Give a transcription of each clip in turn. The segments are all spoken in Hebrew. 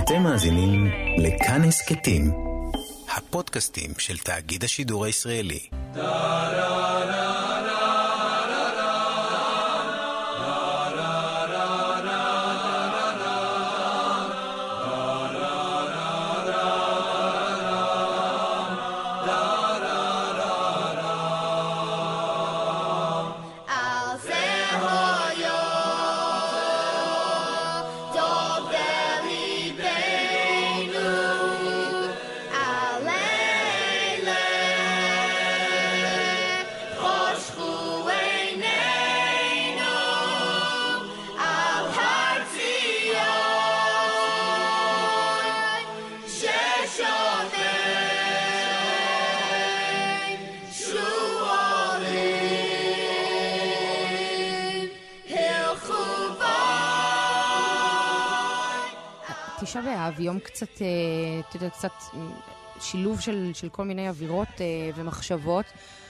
אתם מאזינים לכאן הסכתים, הפודקאסטים של תאגיד השידור הישראלי. תשעה באב, יום קצת, אתה יודע, קצת שילוב של כל מיני אווירות ומחשבות.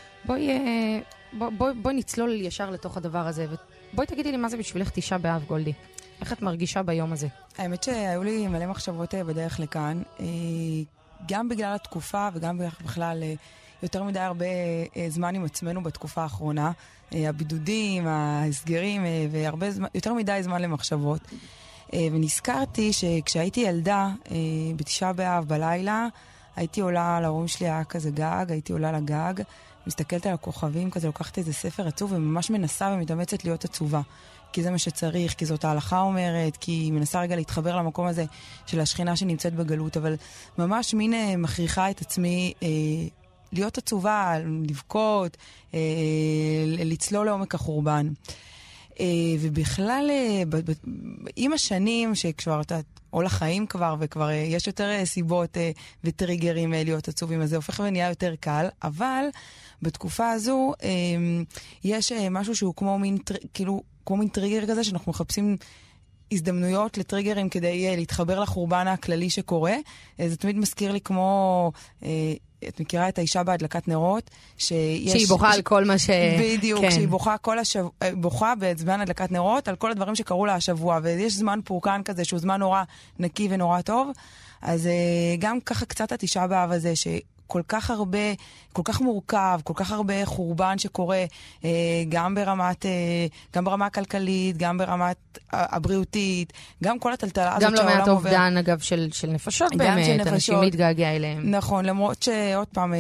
בואי נצלול ישר לתוך הדבר הזה, ובואי תגידי לי מה זה בשבילך תשעה באב, גולדי. איך את מרגישה ביום הזה? האמת שהיו לי מלא מחשבות בדרך לכאן, גם בגלל התקופה וגם בכלל יותר מדי הרבה זמן עם עצמנו בתקופה האחרונה, הבידודים, ההסגרים, יותר מדי זמן למחשבות. ונזכרתי שכשהייתי ילדה, בתשעה באב בלילה, הייתי עולה להורים שלי, היה כזה גג, הייתי עולה לגג, מסתכלת על הכוכבים, כזה לוקחת איזה ספר עצוב, וממש מנסה ומתאמצת להיות עצובה. כי זה מה שצריך, כי זאת ההלכה אומרת, כי היא מנסה רגע להתחבר למקום הזה של השכינה שנמצאת בגלות, אבל ממש מין מכריחה את עצמי להיות עצובה, לבכות, לצלול לעומק החורבן. ובכלל, עם השנים שכבר אתה עול החיים כבר, וכבר יש יותר סיבות וטריגרים להיות עצובים, אז זה הופך ונהיה יותר קל, אבל בתקופה הזו יש משהו שהוא כמו מין טריגר כזה, שאנחנו מחפשים הזדמנויות לטריגרים כדי להתחבר לחורבן הכללי שקורה. זה תמיד מזכיר לי כמו... את מכירה את האישה בהדלקת נרות? שהיא בוכה על כל מה ש... בדיוק, כן. שהיא בוכה בזמן הדלקת נרות על כל הדברים שקרו לה השבוע, ויש זמן פורקן כזה שהוא זמן נורא נקי ונורא טוב, אז גם ככה קצת התשעה באב הזה שכל כך הרבה, כל כך מורכב, כל כך הרבה חורבן שקורה, גם ברמה הכלכלית, גם ברמת הבריאותית, גם כל הטלטלה הזאת שהעולם עובר. גם לא מעט אובדן, אגב, של נפשות באמת, אנשים להתגעגע אליהם. נכון, למרות שעוד פעם,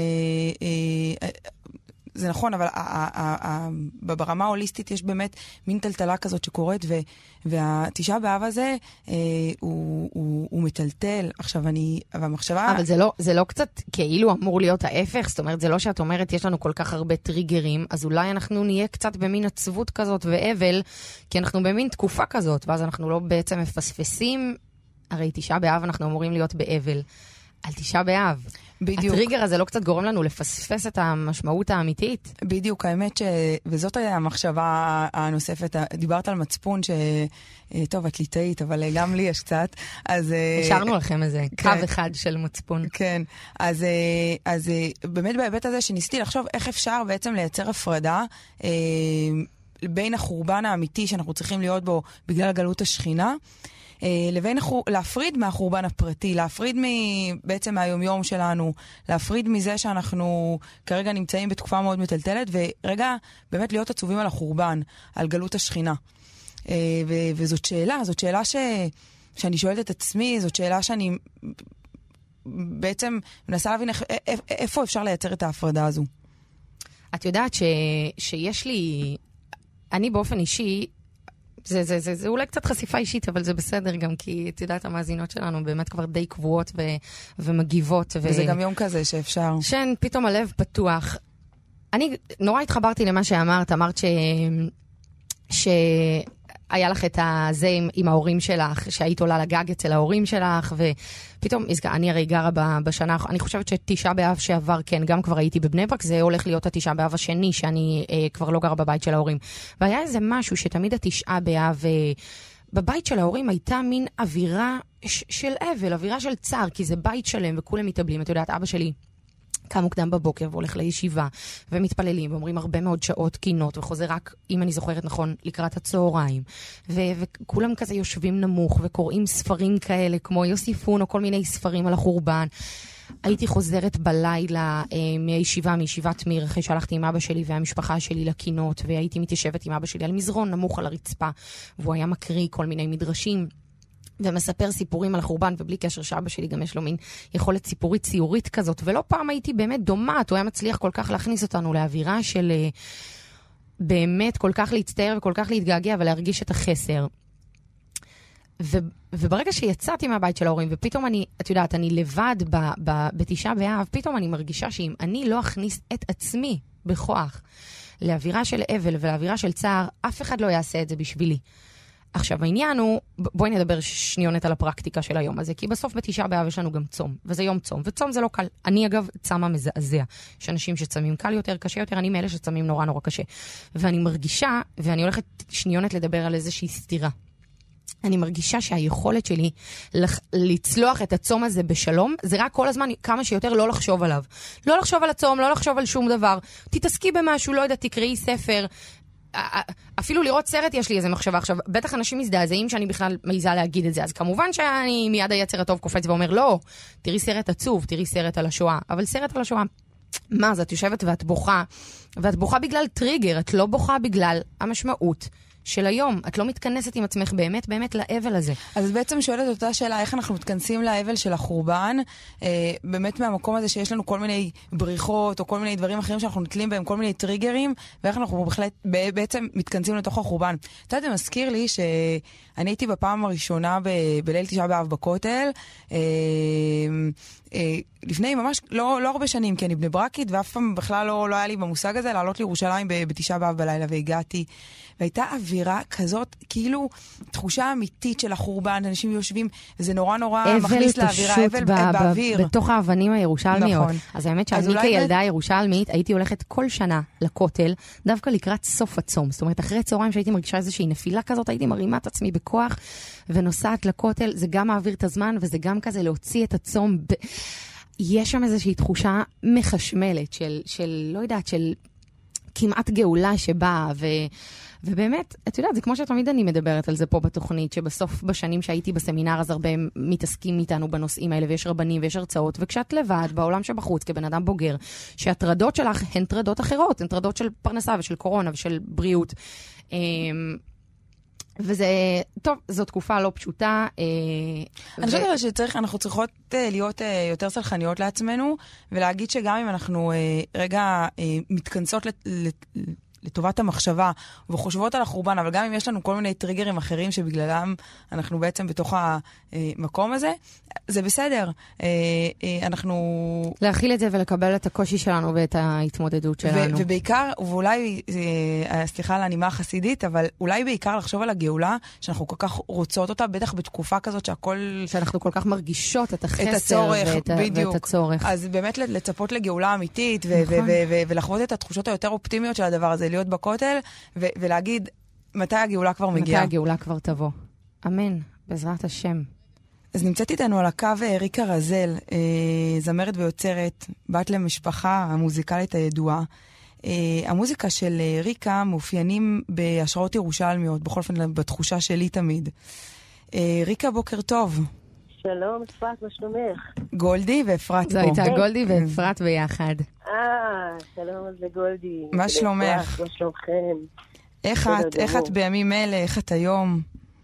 זה נכון, אבל ברמה ההוליסטית יש באמת מין טלטלה כזאת שקורית, והתשעה באב הזה הוא מטלטל. עכשיו והמחשבה... אבל זה לא קצת כאילו אמור להיות ההפך? זאת אומרת, זה לא שאת אומרת, יש לנו כל כך הרבה טריגרים, אז אולי אנחנו נהיה קצת במין עצבות כזאת ואבל, כי אנחנו במין תקופה כזאת, ואז אנחנו לא בעצם מפספסים, הרי תשעה באב אנחנו אמורים להיות באבל. על תשעה באב. בדיוק. הטריגר הזה לא קצת גורם לנו לפספס את המשמעות האמיתית? בדיוק, האמת וזאת המחשבה הנוספת, דיברת על מצפון טוב, את ליטאית, אבל גם לי יש קצת, אז... השארנו לכם איזה קו אחד של מצפון. כן, אז באמת בהיבט הזה שניסיתי לחשוב איך אפשר בעצם לייצר הפרדה בין החורבן האמיתי שאנחנו צריכים להיות בו בגלל גלות השכינה, לבין להפריד מהחורבן הפרטי, להפריד בעצם מהיומיום שלנו, להפריד מזה שאנחנו כרגע נמצאים בתקופה מאוד מטלטלת, ורגע באמת להיות עצובים על החורבן, על גלות השכינה. וזאת שאלה שאני שואלת את עצמי, זאת שאלה שאני בעצם מנסה להבין איפה אפשר לייצר את ההפרדה הזו. את יודעת שיש לי, אני באופן אישי, זה אולי קצת חשיפה אישית, אבל זה בסדר גם, כי את יודעת, המאזינות שלנו באמת כבר די קבועות ומגיבות. וזה גם יום כזה שאפשר. שן, פתאום הלב פתוח. אני נורא התחברתי למה שאמרת, אמרת שהיה לך את הזה עם ההורים שלך, שהיית עולה לגג אצל ההורים שלך, ופתאום, אני הרי גרה בשנה, אני חושבת שתשעה באב שעבר, כן, גם כבר הייתי בבני ברק, זה הולך להיות התשעה באב השני, שאני כבר לא גרה בבית של ההורים. והיה איזה משהו שתמיד התשעה באב, בבית של ההורים הייתה מין אווירה של אבל, אווירה של צער, כי זה בית שלם וכולם מתאבלים. את יודעת, אבא שלי קם מוקדם בבוקר והולך לישיבה, ומתפללים, ואומרים הרבה מאוד שעות קינות, וחוזר רק, אם אני זוכרת נכון, לקראת הצהריים. וכולם כזה יושבים נמוך, וקוראים ספרים כאלה, כמו יוסיפון, או כל מיני ספרים על החורבן. הייתי חוזרת בלילה מישיבת מיר, אחרי שהלכתי עם אבא שלי והמשפחה שלי לקינות, והייתי מתיישבת עם אבא שלי על מזרון נמוך על הרצפה, והוא היה מקריא כל מיני מדרשים, ומספר סיפורים על החורבן, ובלי קשר שאבא שלי גם יש לו מין יכולת סיפורית ציורית כזאת, ולא פעם הייתי באמת דומת, הוא היה מצליח כל כך להכניס אותנו לאווירה של באמת כל כך להצטער וכל כך להתגעגע ולהרגיש את החסר. וברגע שיצאתי מהבית של ההורים, ופתאום את יודעת, אני לבד בתשעה באב, פתאום אני מרגישה שאם אני לא אכניס את עצמי בכוח לאווירה של אבל ולאווירה של צער, אף אחד לא יעשה את זה בשבילי. עכשיו, העניין הוא, בואי נדבר שניונת על הפרקטיקה של היום הזה, כי בסוף בתשעה באב יש לנו גם צום, וזה יום צום, וצום זה לא קל. אני אגב צמה מזעזע, יש אנשים שצמים קל יותר, קשה יותר, אני מאלה שצמים נורא נורא קשה. ואני מרגישה, ואני הולכת שניונת לדבר על איזושהי סתירה. אני מרגישה שהיכולת שלי לצלוח את הצום הזה בשלום, זה רק כל הזמן כמה שיותר לא לחשוב עליו. לא לחשוב על הצום, לא לחשוב על שום דבר. תתעסקי במשהו, לא יודעת, תקראי ספר. אפילו לראות סרט יש לי איזה מחשבה. עכשיו, בטח אנשים מזדעזעים שאני בכלל מעיזה להגיד את זה. אז כמובן שאני מיד היצר הטוב קופץ ואומר, לא, תראי סרט עצוב, תראי סרט על השואה. אבל סרט על השואה, מה זה? את יושבת ואת בוכה. ואת בוכה בגלל טריגר, את לא בוכה בגלל המשמעות של היום. את לא מתכנסת עם עצמך באמת, באמת לאבל הזה. אז בעצם שואלת אותה שאלה, איך אנחנו מתכנסים לאבל של החורבן, באמת מהמקום הזה שיש לנו כל מיני בריחות, או כל מיני דברים אחרים שאנחנו נטלים בהם, כל מיני טריגרים, ואיך אנחנו בעצם מתכנסים לתוך החורבן. אתה יודע, זה מזכיר לי שאני הייתי בפעם הראשונה בליל תשעה באב בכותל, לפני ממש לא הרבה שנים, כי אני בני ברקית, ואף פעם בכלל לא היה לי במושג הזה לעלות לירושלים בתשעה באב בלילה, והגעתי, והייתה אווירה כזאת, כאילו תחושה אמיתית של החורבן, אנשים יושבים, וזה נורא מכניס לאווירה, אבל באוויר. בתוך האבנים הירושלמיות. נכון. אז האמת שאני כילדה ירושלמית, הייתי הולכת כל שנה לכותל, דווקא לקראת סוף הצום. זאת אומרת, אחרי צהריים שהייתי מרגישה איזושהי נפילה כזאת, הייתי מרימה את עצמי בכוח, ונוסעת לכותל, זה גם מעביר את הזמן, וזה גם כזה להוציא את הצום. יש שם איזושהי תחושה מחשמלת של לא יודעת, של כמעט גאולה שבאה, ובאמת, את יודעת, זה כמו שתמיד אני מדברת על זה פה בתוכנית, שבסוף בשנים שהייתי בסמינר, אז הרבה מתעסקים איתנו בנושאים האלה, ויש רבנים ויש הרצאות, וכשאת לבד, בעולם שבחוץ, כבן אדם בוגר, שהטרדות שלך הן טרדות אחרות, הן טרדות של פרנסה ושל קורונה ושל בריאות. וזה, טוב, זו תקופה לא פשוטה. אני חושבת שאנחנו צריכות להיות יותר סלחניות לעצמנו, ולהגיד שגם אם אנחנו רגע מתכנסות לטובת המחשבה, וחושבות על החורבן, אבל גם אם יש לנו כל מיני טריגרים אחרים שבגללם אנחנו בעצם בתוך המקום הזה, זה בסדר. אנחנו להכיל את זה ולקבל את הקושי שלנו ואת ההתמודדות שלנו. ובעיקר, ואולי, סליחה על הנימה החסידית, אבל אולי בעיקר לחשוב על הגאולה, שאנחנו כל כך רוצות אותה, בטח בתקופה כזאת שאנחנו כל כך מרגישות את החסר ואת הצורך. אז באמת לצפות לגאולה אמיתית, ולחוות את התחושות היותר אופטימיות של הדבר הזה, להיות בכותל, ולהגיד מתי הגאולה כבר מגיעה. מתי הגאולה כבר תבוא. אמן, בעזרת השם. אז נמצאת איתנו על הקו ריקה רזל, זמרת ויוצרת, בת למשפחה המוזיקלית הידועה. המוזיקה של ריקה מאופיינים בהשראות ירושלמיות, בכל אופן בתחושה שלי תמיד. ריקה, בוקר טוב. שלום, אפרת, מה שלומך? גולדי ואפרת פה. זו הייתה גולדי ואפרת ביחד. שלום, אז לגולדי. מה שלומך? מה שלומכם? איך את בימים אלה? איך את היום?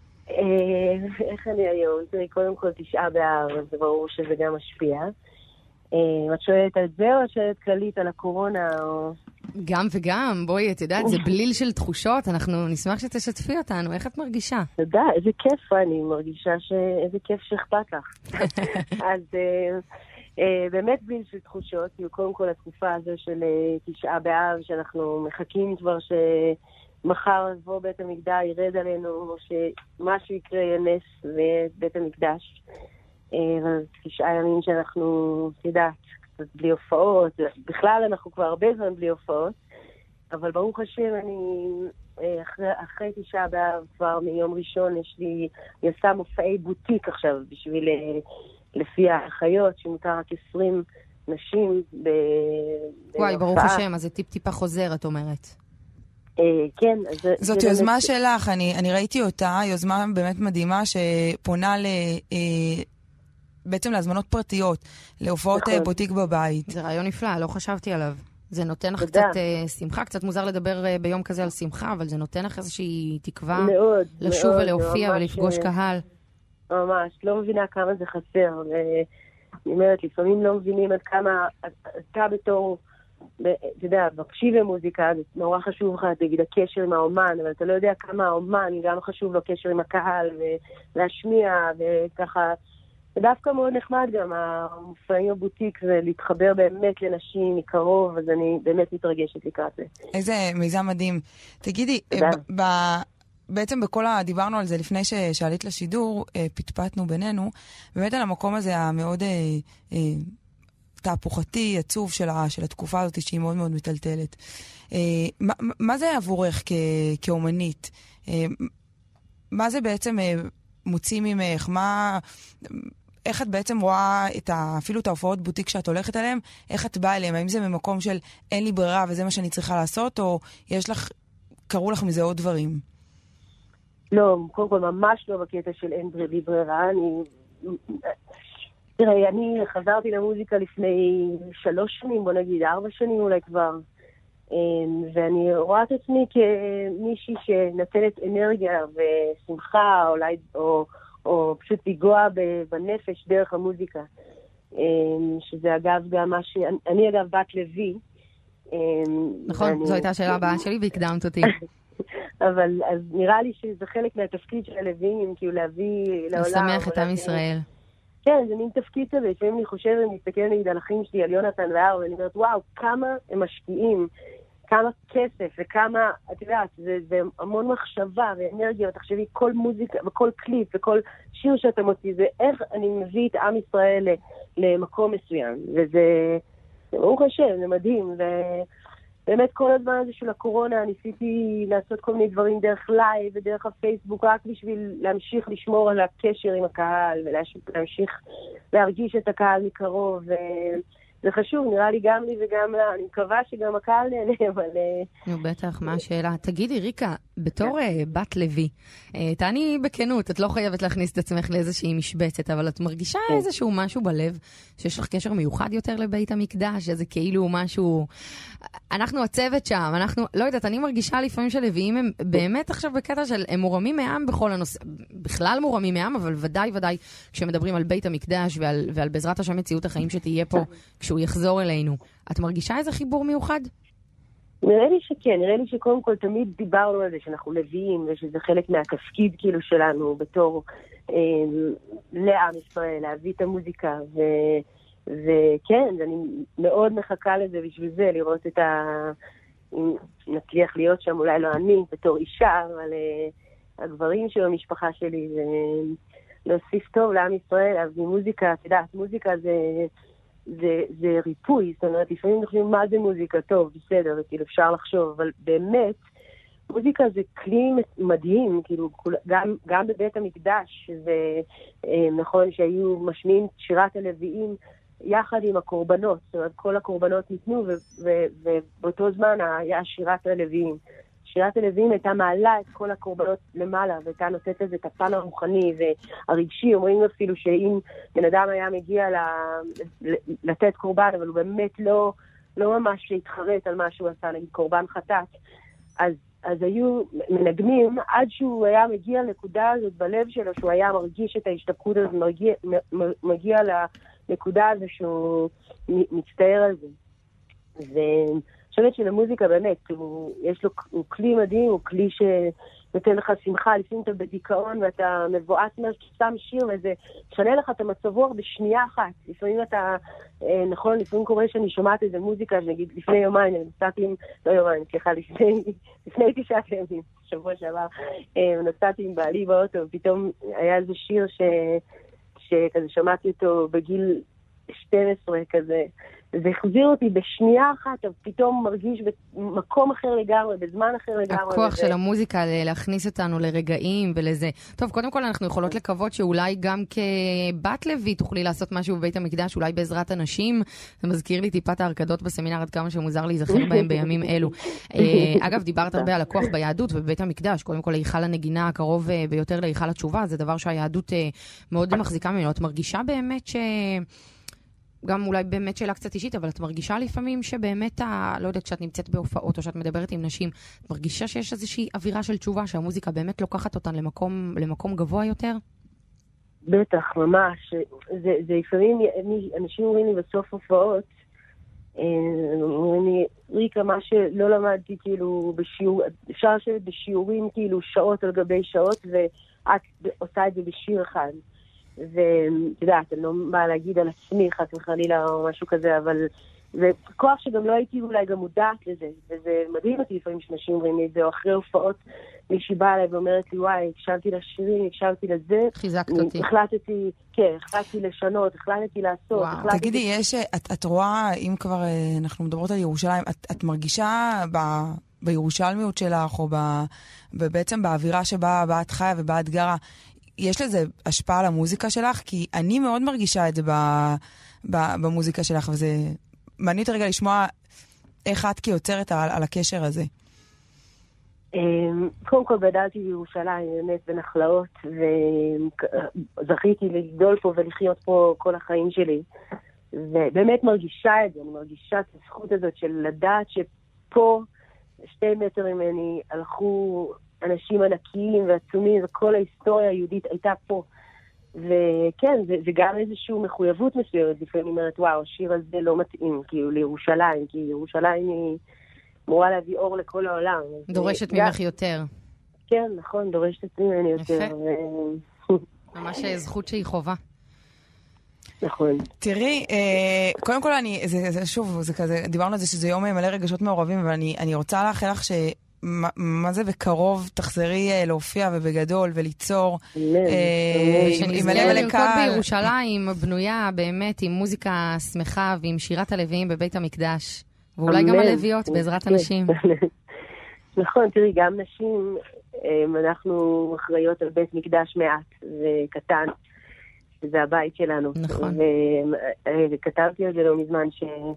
איך אני היום? תראי, קודם כל תשעה באב, זה ברור שזה גם משפיע. את שואלת על זה או את שואלת כללית על הקורונה? גם וגם, בואי, את יודעת, זה בליל של תחושות, אנחנו נשמח שתשתפי אותנו, איך את מרגישה? תודה, איזה כיף אני מרגישה, איזה כיף שאכפת לך. אז באמת בליל של תחושות, קודם כל התקופה הזו של תשעה באב, שאנחנו מחכים כבר שמחר יבוא בית המקדש, ירד עלינו, או שמשהו יקרה ינס בבית המקדש. תשעה ימים שאנחנו, תדעת, קצת בלי הופעות, בכלל אנחנו כבר הרבה זמן בלי הופעות, אבל ברוך השם אני אחרי תשעה באב כבר מיום ראשון אני עושה מופעי בוטיק עכשיו בשביל לפי האחיות שמותר רק 20 נשים וואי, ברוך השם, אז זה טיפה חוזר, את אומרת. כן. זאת יוזמה שלך, אני ראיתי אותה, יוזמה באמת מדהימה שפונה בעצם להזמנות פרטיות, להופעות בוטיק בבית. זה רעיון נפלא, לא חשבתי עליו. זה נותן לך קצת שמחה, קצת מוזר לדבר ביום כזה על שמחה, אבל זה נותן לך איזושהי תקווה לשוב ולהופיע ולפגוש קהל. ממש, לא מבינה כמה זה חסר. אני אומרת, לפעמים לא מבינים עד כמה אתה בתור, אתה יודע, מקשיב למוזיקה, זה נורא חשוב לך, תגיד, הקשר עם האומן, אבל אתה לא יודע כמה האומן, גם חשוב לו קשר עם הקהל, ולהשמיע, וככה, זה דווקא מאוד נחמד גם, המופעים הבוטיק, זה להתחבר באמת לנשים מקרוב, אז אני באמת מתרגשת לקראת זה. איזה מיזם מדהים. תגידי, בעצם דיברנו על זה לפני שעלית לשידור, פטפטנו בינינו, באמת על המקום הזה המאוד תהפוכתי, עצוב של התקופה הזאת שהיא מאוד מאוד מטלטלת. מה זה עבורך כאומנית? מה זה בעצם מוציא ממך? איך את בעצם רואה אפילו את ההופעות בוטיק שאת הולכת עליהן? איך את באה אליהן? האם זה ממקום של אין לי ברירה וזה מה שאני צריכה לעשות, או קראו לך מזה עוד דברים? לא, קודם כל ממש לא בקטע של אין לי ברירה. תראה, אני חזרתי למוזיקה לפני 3 שנים, בוא נגיד 4 שנים אולי כבר, ואני רואה את עצמי כמישהי שנתנת אנרגיה ושמחה, אולי, או פשוט פיגוע בנפש דרך המוזיקה. שזה אגב גם מה אני אגב בת לוי. נכון, זו הייתה השאלה הבאה שלי והקדמת אותי. אבל אז נראה לי שזה חלק מהתפקיד של הלוויים, כאילו להביא לעולם. לשמח את עם ישראל. כן, זה מין תפקיד כזה, לפעמים אני חושבת, אני מסתכל נגיד על אחים שלי, על יונתן והר, ואני אומרת, וואו, כמה הם משקיעים, כמה כסף, וכמה, את יודעת, זה המון מחשבה ואנרגיה, ותחשבי, כל מוזיקה, וכל קליפ, וכל שיר שאתה מוציא, זה איך אני מביא את עם ישראל למקום מסוים, וזה, ברוך השם, זה מדהים, באמת כל הזמן הזה של הקורונה ניסיתי לעשות כל מיני דברים דרך לייב ודרך הפייסבוק, רק בשביל להמשיך לשמור על הקשר עם הקהל ולהמשיך להרגיש את הקהל מקרוב. זה חשוב, נראה לי גם לי וגם לה. אני מקווה שגם הקהל נהנה, אבל... נו, בטח, מה השאלה? תגידי, ריקה, בתור בת לוי, תעני בכנות, את לא חייבת להכניס את עצמך לאיזושהי משבצת, אבל את מרגישה איזשהו משהו בלב, שיש לך קשר מיוחד יותר לבית המקדש, איזה כאילו משהו... אנחנו הצוות שם, אנחנו... לא יודעת, אני מרגישה לפעמים שלוויים הם באמת עכשיו בקטע של... הם מורמים מעם בכל הנושא... בכלל מורמים מעם, אבל ודאי כשמדברים על בית המקדש ועל בעזרת השם מציאות החיים שתהיה פה כשהוא יחזור אלינו. את מרגישה איזה חיבור מיוחד? נראה לי שכן, נראה לי שקודם כל תמיד דיברנו על זה שאנחנו לוויים, ושזה חלק מהתפקיד כאילו שלנו בתור לעם ישראל, להביא את המוזיקה, וכן, אני מאוד מחכה לזה בשביל זה, לראות אם נצליח להיות שם, אולי לא אני, בתור אישה, אבל הגברים של המשפחה שלי, להוסיף טוב לעם ישראל, אז מוזיקה, את יודעת, מוזיקה זה ריפוי, זאת אומרת, לפעמים חושבים מה זה מוזיקה, טוב, בסדר, כאילו אפשר לחשוב, אבל באמת, מוזיקה זה כלי מדהים, כאילו, גם בבית המקדש, זה נכון שהיו משמיעים שירת הלוויים יחד עם הקורבנות, זאת אומרת, כל הקורבנות ניתנו, ובאותו זמן היה שירת הלוויים. שירת הלוויים הייתה מעלה את כל הקורבנות למעלה, והייתה נותנת לזה את הפן הרוחני והרגשי. אומרים אפילו שאם בן אדם היה מגיע לתת קורבן, אבל הוא באמת לא ממש להתחרט על מה שהוא עשה, נגיד קורבן חטאת, אז היו מנגנים עד שהוא היה מגיע לנקודה הזאת בלב שלו, שהוא היה מרגיש את ההשתפכות הזאת, מגיע לנקודה הזו שהוא מצטער על זה. ואני חושבת שלמוזיקה באמת, הוא כלי מדהים, הוא כלי שנותן לך שמחה, לפעמים אתה בדיכאון ואתה מבואס שם שיר וזה שנה לך את המצב רוח בשנייה אחת. לפעמים אתה, נכון, לפעמים קורה שאני שומעת איזה מוזיקה, שנגיד לפני יומיים, לפני 9 ימים, שבוע שעבר, נסעתי עם בעלי באוטו, ופתאום היה איזה שיר שכזה שמעתי אותו בגיל 12 כזה, זה החזיר אותי בשנייה אחת, פתאום מרגיש במקום אחר לגמרי, בזמן אחר לגמרי. הכוח של המוזיקה להכניס אותנו לרגעים ולזה. טוב, קודם כל אנחנו יכולות לקוות שאולי גם כבת לוי תוכלי לעשות משהו בבית המקדש, אולי בעזרת אנשים. זה מזכיר לי טיפת ההרקדות בסמינר, עד כמה שמוזר להיזכר בהם בימים אלו. אגב, דיברת הרבה על הכוח ביהדות ובבית המקדש. קודם כל, להיכל הנגינה הקרוב ביותר להיכל התשובה, זה דבר שהיהדות מאוד מחזיקה ממנו. את מרגישה באמת גם אולי באמת שאלה קצת אישית, אבל את מרגישה לפעמים שבאמת, לא יודעת, כשאת נמצאת בהופעות או שאת מדברת עם נשים, את מרגישה שיש איזושהי אווירה של תשובה, שהמוזיקה באמת לוקחת אותן למקום גבוה יותר? בטח, ממש. זה לפעמים, אנשים אומרים לי בסוף הופעות, אומרים לי, ריקה, מה שלא למדתי כאילו בשיעור, אפשר לשבת בשיעורים כאילו שעות על גבי שעות, ואת עושה את זה בשיר אחד. ואת יודעת, אני לא באה להגיד על עצמי חס וחלילה או משהו כזה, אבל זה כוח שגם לא הייתי אולי גם מודעת לזה, וזה מדהים אותי לפעמים שנשים אומרים לי את זה, או אחרי הופעות מישהי באה אליי ואומרת לי, וואי, הקשבתי לשירים, הקשבתי לזה, חיזקת אותי. החלטתי לשנות, החלטתי לעשות. תגידי, את רואה, אם כבר אנחנו מדברות על ירושלים, את מרגישה בירושלמיות שלך, או בעצם באווירה שבה את חיה ובה את גרה, יש לזה השפעה על המוזיקה שלך? כי אני מאוד מרגישה את זה במוזיקה שלך, וזה מעניין אותי רגע לשמוע איך את כיוצרת על הקשר הזה. קודם כל גדלתי בירושלים, באמת בנחלאות, וזכיתי לגדול פה ולחיות פה כל החיים שלי. ובאמת מרגישה את זה, אני מרגישה את הזכות הזאת של לדעת שפה, 2 מטר ממני, הלכו אנשים ענקיים ועצומים, וכל ההיסטוריה היהודית הייתה פה. וכן, זה גם איזושהי מחויבות מסוימת, לפעמים אומרת, וואו, השיר הזה לא מתאים, כאילו, לירושלים, כי ירושלים היא אמורה להביא אור לכל העולם. דורשת ממך יותר. כן, נכון, דורשת ממני יותר. ממש זכות שהיא חובה. נכון. תראי, קודם כל שוב, זה כזה, דיברנו על זה שזה יום מלא רגשות מעורבים, אבל אני רוצה לאחל לך מה זה בקרוב תחזרי להופיע ובגדול וליצור עם מלא מלא קהל. בירושלים בנויה באמת עם מוזיקה שמחה ועם שירת הלוויים בבית המקדש, ואולי גם הלוויות בעזרת אנשים. נכון, תראי, גם נשים, אנחנו אחראיות על בית מקדש מעט וקטן, שזה הבית שלנו. נכון. וכתבתי על זה לא מזמן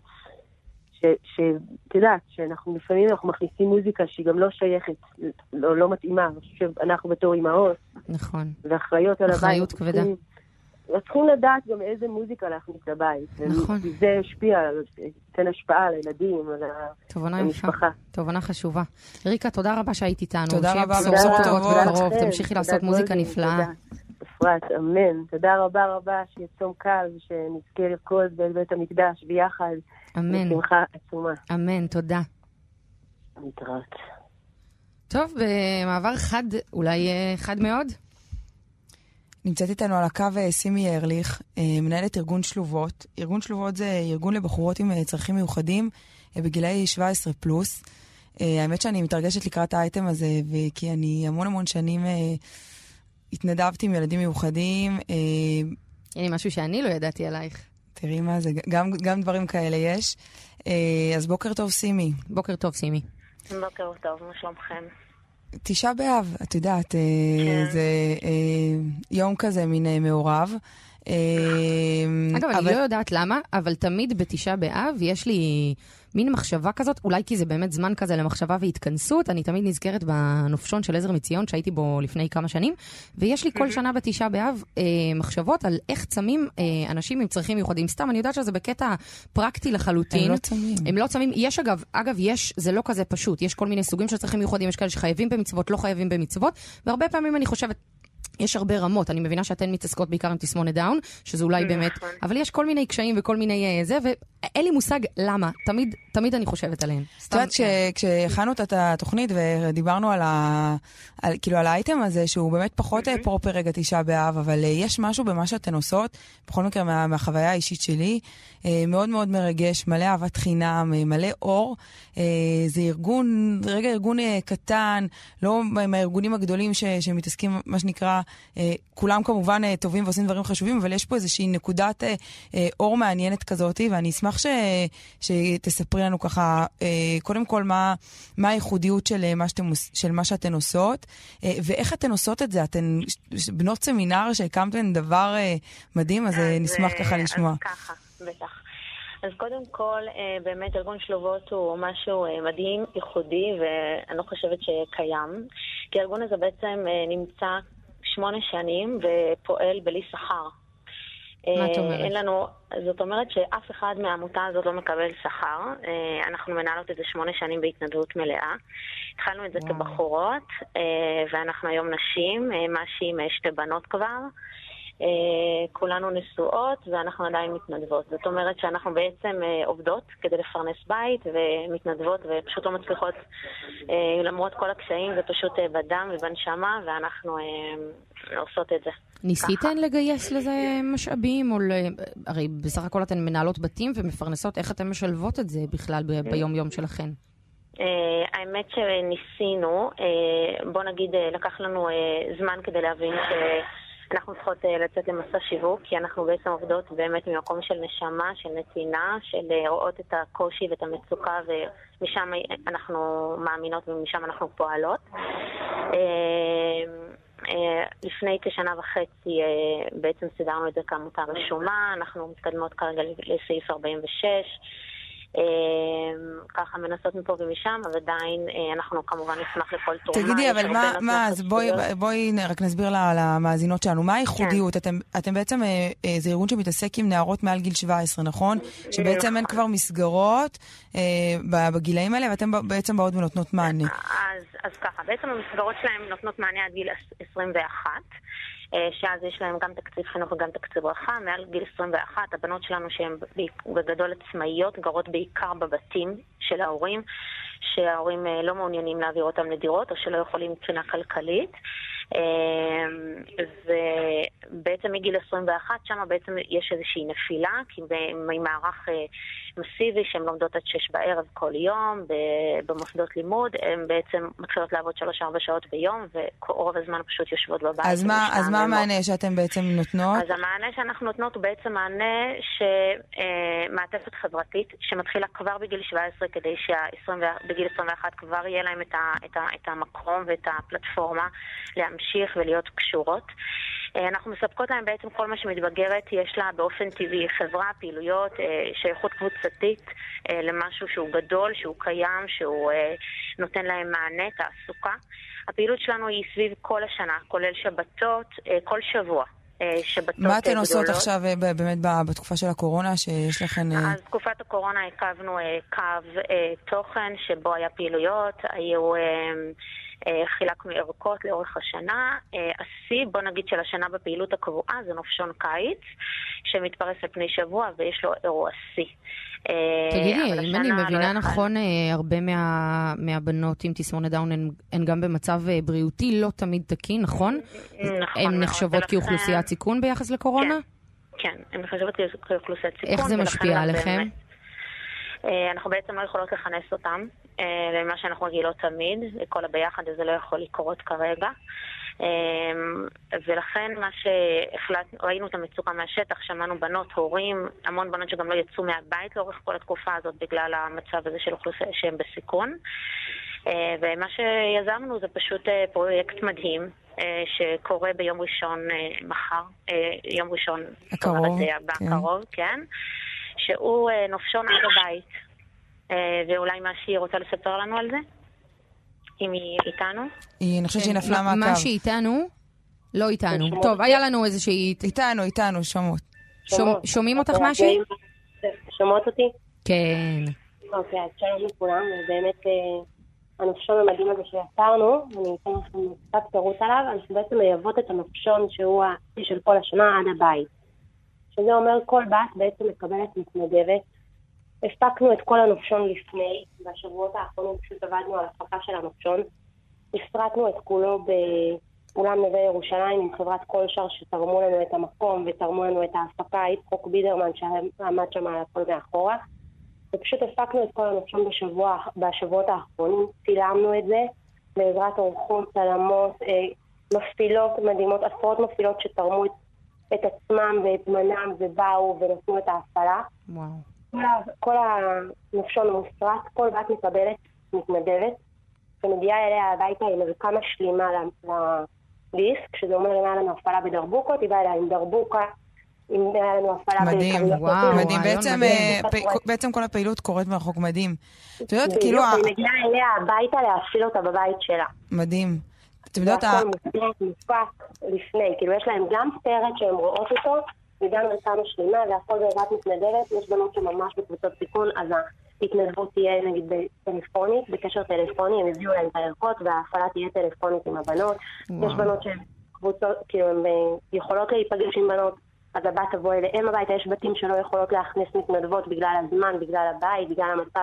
שתדעת, שאנחנו לפעמים אנחנו מכניסים מוזיקה שהיא גם לא שייכת, לא מתאימה. אני חושב שאנחנו בתור אימהות, נכון. ואחראיות על הבית. אחריות כבדה. צריכים לדעת גם איזה מוזיקה להכניס לבית. נכון. וזה השפיע, תן השפעה על הילדים, על המשפחה. תובנה חשובה. ריקה, תודה רבה שהיית איתנו. תודה רבה. תמשיכי לעשות מוזיקה נפלאה. אפרת, אמן. תודה רבה רבה, שיהיה צום קל, ושנזכה לרקוד בבית המקדש ביחד. אמן. בשמחה עצומה. אמן, תודה. להתראות. טוב, במעבר חד, אולי חד מאוד? נמצאת איתנו על הקו סימי ארליך, מנהלת ארגון שלובות. ארגון שלובות זה ארגון לבחורות עם צרכים מיוחדים, בגילאי 17 פלוס. האמת שאני מתרגשת לקראת האייטם הזה, כי אני המון שנים התנדבתי עם ילדים מיוחדים. הנה משהו שאני לא ידעתי עלייך. תראי מה זה, גם דברים כאלה יש. אז בוקר טוב סימי. בוקר טוב סימי. בוקר טוב, מה שלומכם? 9 באב, את יודעת, זה יום כזה מין מעורב. אגב, אני לא יודעת למה, אבל תמיד ב9 באב יש לי מין מחשבה כזאת, אולי כי זה באמת זמן כזה למחשבה והתכנסות, אני תמיד נזכרת בנופשון של עזר מציון שהייתי בו לפני כמה שנים, ויש לי כל שנה ב9 באב מחשבות על איך צמים אנשים עם צרכים מיוחדים. סתם, אני יודעת שזה בקטע פרקטי לחלוטין. הם לא צמים. הם לא צמים. יש אגב, זה לא כזה פשוט. יש כל מיני סוגים של צרכים מיוחדים, יש כאלה שחייבים במצוות, לא חייבים במצוות, והרבה פעמים אני חושבת, יש הרבה רמות, אני מבינה שאתן מתעסקות בעיקר עם תסמונת דאון, שזה אולי באמת, אבל יש כל מיני קשיים וכל מיני זה, ואין לי מושג למה. תמיד אני חושבת עליהן. את יודעת, כשהכנו את התוכנית ודיברנו על האייטם הזה, שהוא באמת פחות פרופר רגע תשעה באב, אבל יש משהו במה שאתן עושות, בכל מקרה מהחוויה האישית שלי, מאוד מאוד מרגש, מלא אהבת חינם, מלא אור. זה ארגון קטן, לא מהארגונים הגדולים שמתעסקים, מה שנקרא, כולם כמובן טובים ועושים דברים חשובים, אבל יש פה איזושהי נקודת אור מעניינת כזאת, ואני אשמח שתספרי לנו ככה, קודם כל מה הייחודיות של מה שאתן עושות, ואיך אתן עושות את זה? אתן בנות סמינר שהקמתן דבר מדהים, אז נשמח ככה לשמוע. אז ככה, בטח. אז קודם כל, באמת ארגון שלובות הוא משהו מדהים, ייחודי, ואני לא חושבת שקיים. כי הארגון הזה בעצם נמצא 8 שנים ופועל בלי שכר. מה את אומרת? זאת אומרת שאף אחד מהעמותה הזאת לא מקבל שכר. אנחנו מנהלות את זה 8 שנים בהתנדבות מלאה. התחלנו את זה כבחורות, ואנחנו היום נשים, משהי 2 בנות כבר. כולנו נשואות ואנחנו עדיין מתנדבות. זאת אומרת שאנחנו בעצם עובדות כדי לפרנס בית ומתנדבות ופשוט לא מצליחות, למרות כל הקשיים, זה פשוט בדם ובנשמה, ואנחנו עושות את זה. ניסיתן לגייס לזה משאבים? הרי בסך הכל אתן מנהלות בתים ומפרנסות, איך אתן משלבות את זה בכלל ביום יום שלכן? האמת שניסינו, בוא נגיד, לקח לנו זמן כדי להבין אנחנו צריכות לצאת למסע שיווק, כי אנחנו בעצם עובדות באמת ממקום של נשמה, של נתינה, של רואות את הקושי ואת המצוקה, ומשם אנחנו מאמינות ומשם אנחנו פועלות. לפני כשנה וחצי בעצם סידרנו את זה כעמותה רשומה, אנחנו מתקדמות כרגע לסעיף 46, ככה מנסות מפה ומשם, אבל עדיין אנחנו כמובן נשמח לכל תרומה. תגידי, אבל אז בואי רק נסביר למאזינות שלנו, מה הייחודיות? אתם בעצם, זה ארגון שמתעסק עם נערות מעל גיל 17, נכון? שבעצם אין כבר מסגרות בגילאים האלה, ואתם בעצם באות ונותנות מענה. אז ככה, בעצם המסגרות שלהם נותנות מענה עד גיל 21, שאז יש להם גם תקציב חינוך וגם תקציב רווחה. מעל גיל 21, הבנות שלנו שהן בגדול עצמאיות, גרות בעיקר בבתים של ההורים, שההורים לא מעוניינים להעביר אותם לדירות, או שלא יכולים מבחינה כלכלית. ובעצם מגיל 21, שם בעצם יש איזושהי נפילה, כי במערך מסיבי שהן לומדות עד 6 בערב כל יום, במוסדות לימוד, הן בעצם מתחילות לעבוד 3-4 שעות ביום, ורוב הזמן פשוט יושבות בבית. אז מה המענה שאתם בעצם נותנות? אז המענה שאנחנו נותנות הוא בעצם מענה שמעטפת חברתית, שמתחילה כבר בגיל 17, כדי שבגיל 21 כבר יהיה להם את המקום ואת הפלטפורמה להמשיך ולהיות קשורות. אנחנו מספקות להם בעצם כל מה שמתבגרת, יש לה באופן טבעי חברה, פעילויות, שייכות קבוצתית למשהו שהוא גדול, שהוא קיים, שהוא נותן להם מענה, תעסוקה. הפעילות שלנו היא סביב כל השנה, כולל שבתות, כל שבוע. מה אתן עושות עכשיו באמת בתקופה של הקורונה שיש לכן? אז תקופת הקורונה הקבנו קו תוכן שבו היה פעילויות, היו חילקנו ערכות לאורך השנה. השיא, בוא נגיד, של השנה בפעילות הקבועה זה נופשון קיץ, שמתפרס על פני שבוע ויש לו אירוע שיא. תגידי, אם אני מבינה נכון, הרבה מהבנות עם תסמונת דאון הן גם במצב בריאותי לא תמיד תקין, נכון? הן נחשבות כאוכלוסיית סיכון ביחס לקורונה? כן, הן נחשבות כאוכלוסיית סיכון. איך זה משפיע עליכם? אנחנו בעצם לא יכולות לכנס אותם למה שאנחנו רגילות תמיד, כל הביחד הזה לא יכול לקרות כרגע. ולכן מה שהחלטנו, ראינו את המצוקה מהשטח, שמענו בנות, הורים, המון בנות שגם לא יצאו מהבית לאורך כל התקופה הזאת בגלל המצב הזה של אוכלוסייה שהם בסיכון. ומה שיזמנו זה פשוט פרויקט מדהים שקורה ביום ראשון מחר, יום ראשון הקרוב, כן, שהוא נופשון עד הבית. ואולי מה שהיא רוצה לספר לנו על זה? אם היא איתנו? אני חושבת שהיא נפלה מהקו. מה שהיא איתנו? לא איתנו. טוב, היה לנו איזושהי... איתנו, שומעות. שומעים אותך משהי? שומעות אותי? כן. אוקיי, אז שלום לכולם, ובאמת הנופשון המדהים הזה שיצרנו, אני אתן לכם קצת פירוט עליו, אנחנו בעצם מייבות את הנופשון שהוא השיא של כל השנה עד הבית. שזה אומר כל בת בעצם מקבלת מתנדבת, הפקנו את כל הנופשון לפני, בשבועות האחרונים פשוט עבדנו על הפקה של הנופשון. הפרטנו את כולו באולם נווה ירושלים עם חברת קולשר שתרמו לנו את המקום ותרמו לנו את ההפקה, יצחק בידרמן שעמד שם על הכל מאחורה. ופשוט הפקנו את כל הנופשון בשבועות האחרונים, צילמנו את זה בעזרת אורחות, צלמות, מפעילות מדהימות, עשרות מפעילות שתרמו את עצמם ואת זמנם ובאו ונתנו את ההפעלה. וואו. כל הנופשון מוסרט, כל בת מקבלת מתנדבת, שמגיעה אליה הביתה עם ערכה משלימה לדיסק, שזה אומר אם היה לנו הפעלה בדרבוקות, היא באה אליה עם דרבוקה, אם היה לנו הפעלה... מדהים, וואו, מדהים. בעצם כל הפעילות קורית מרחוק, מדהים. את יודעת, כאילו... היא מגיעה אליה הביתה להפעיל אותה בבית שלה. מדהים. אתם יודעות... והכל מופק לפני, כאילו יש להם גם סרט שהן רואות אותו, וגם ערכה משלימה, והכל בעזרת מתנדבת. יש בנות שממש בקבוצות סיכון, אז ההתנדבות תהיה נגיד בטלפונית, בקשר טלפוני, הם הביאו להם את הערכות, וההפעלה תהיה טלפונית עם הבנות. יש בנות שהן קבוצות, כאילו הן יכולות להיפגש עם בנות, אז הבת תבוא אליהם הביתה. יש בתים שלא יכולות להכניס מתנדבות בגלל הזמן, בגלל הבית, בגלל המצב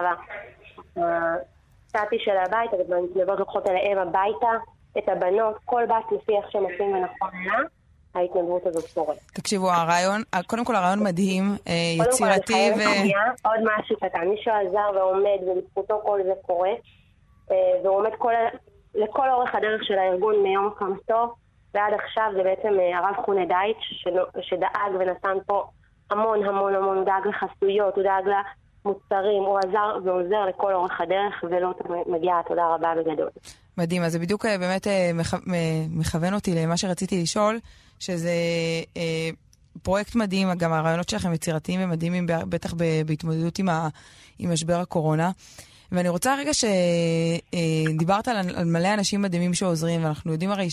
הסטטי של הבית, אז המתנדבות לוקחות אליהם הביתה את הבנות, כל בת לפי איך שמתאים ונכון לה. ההתנדבות הזאת קורית. תקשיבו, קודם כל הרעיון מדהים, יצירתי עוד משהו קטן, מישהו עזר ועומד ובזכותו כל זה קורה, והוא עומד לכל אורך הדרך של הארגון מיום הקמתו, ועד עכשיו זה בעצם הרב חונדייץ' שדאג ונתן פה המון, הוא דאג לחסויות, הוא דאג למוצרים, הוא עזר ועוזר לכל אורך הדרך, ולא מגיעה תודה רבה בגדול. מדהים, אז זה בדיוק באמת מכוון אותי למה שרציתי לשאול, שזה פרויקט מדהים, גם הרעיונות שלכם יצירתיים ומדהימים, בטח בהתמודדות עם משבר הקורונה. ואני רוצה רגע שדיברת על מלא אנשים מדהימים שעוזרים, ואנחנו יודעים הרי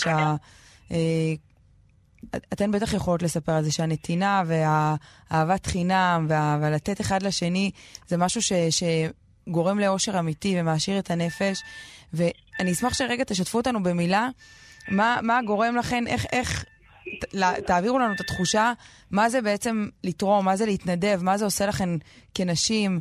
אתן בטח יכולות לספר על זה שהנתינה והאהבת חינם ולתת אחד לשני, זה משהו שגורם לאושר אמיתי ומעשיר את הנפש. ואני אשמח שרגע תשתפו אותנו במילה, מה גורם לכן, איך תעבירו לנו את התחושה, מה זה בעצם לתרום, מה זה להתנדב, מה זה עושה לכן כנשים,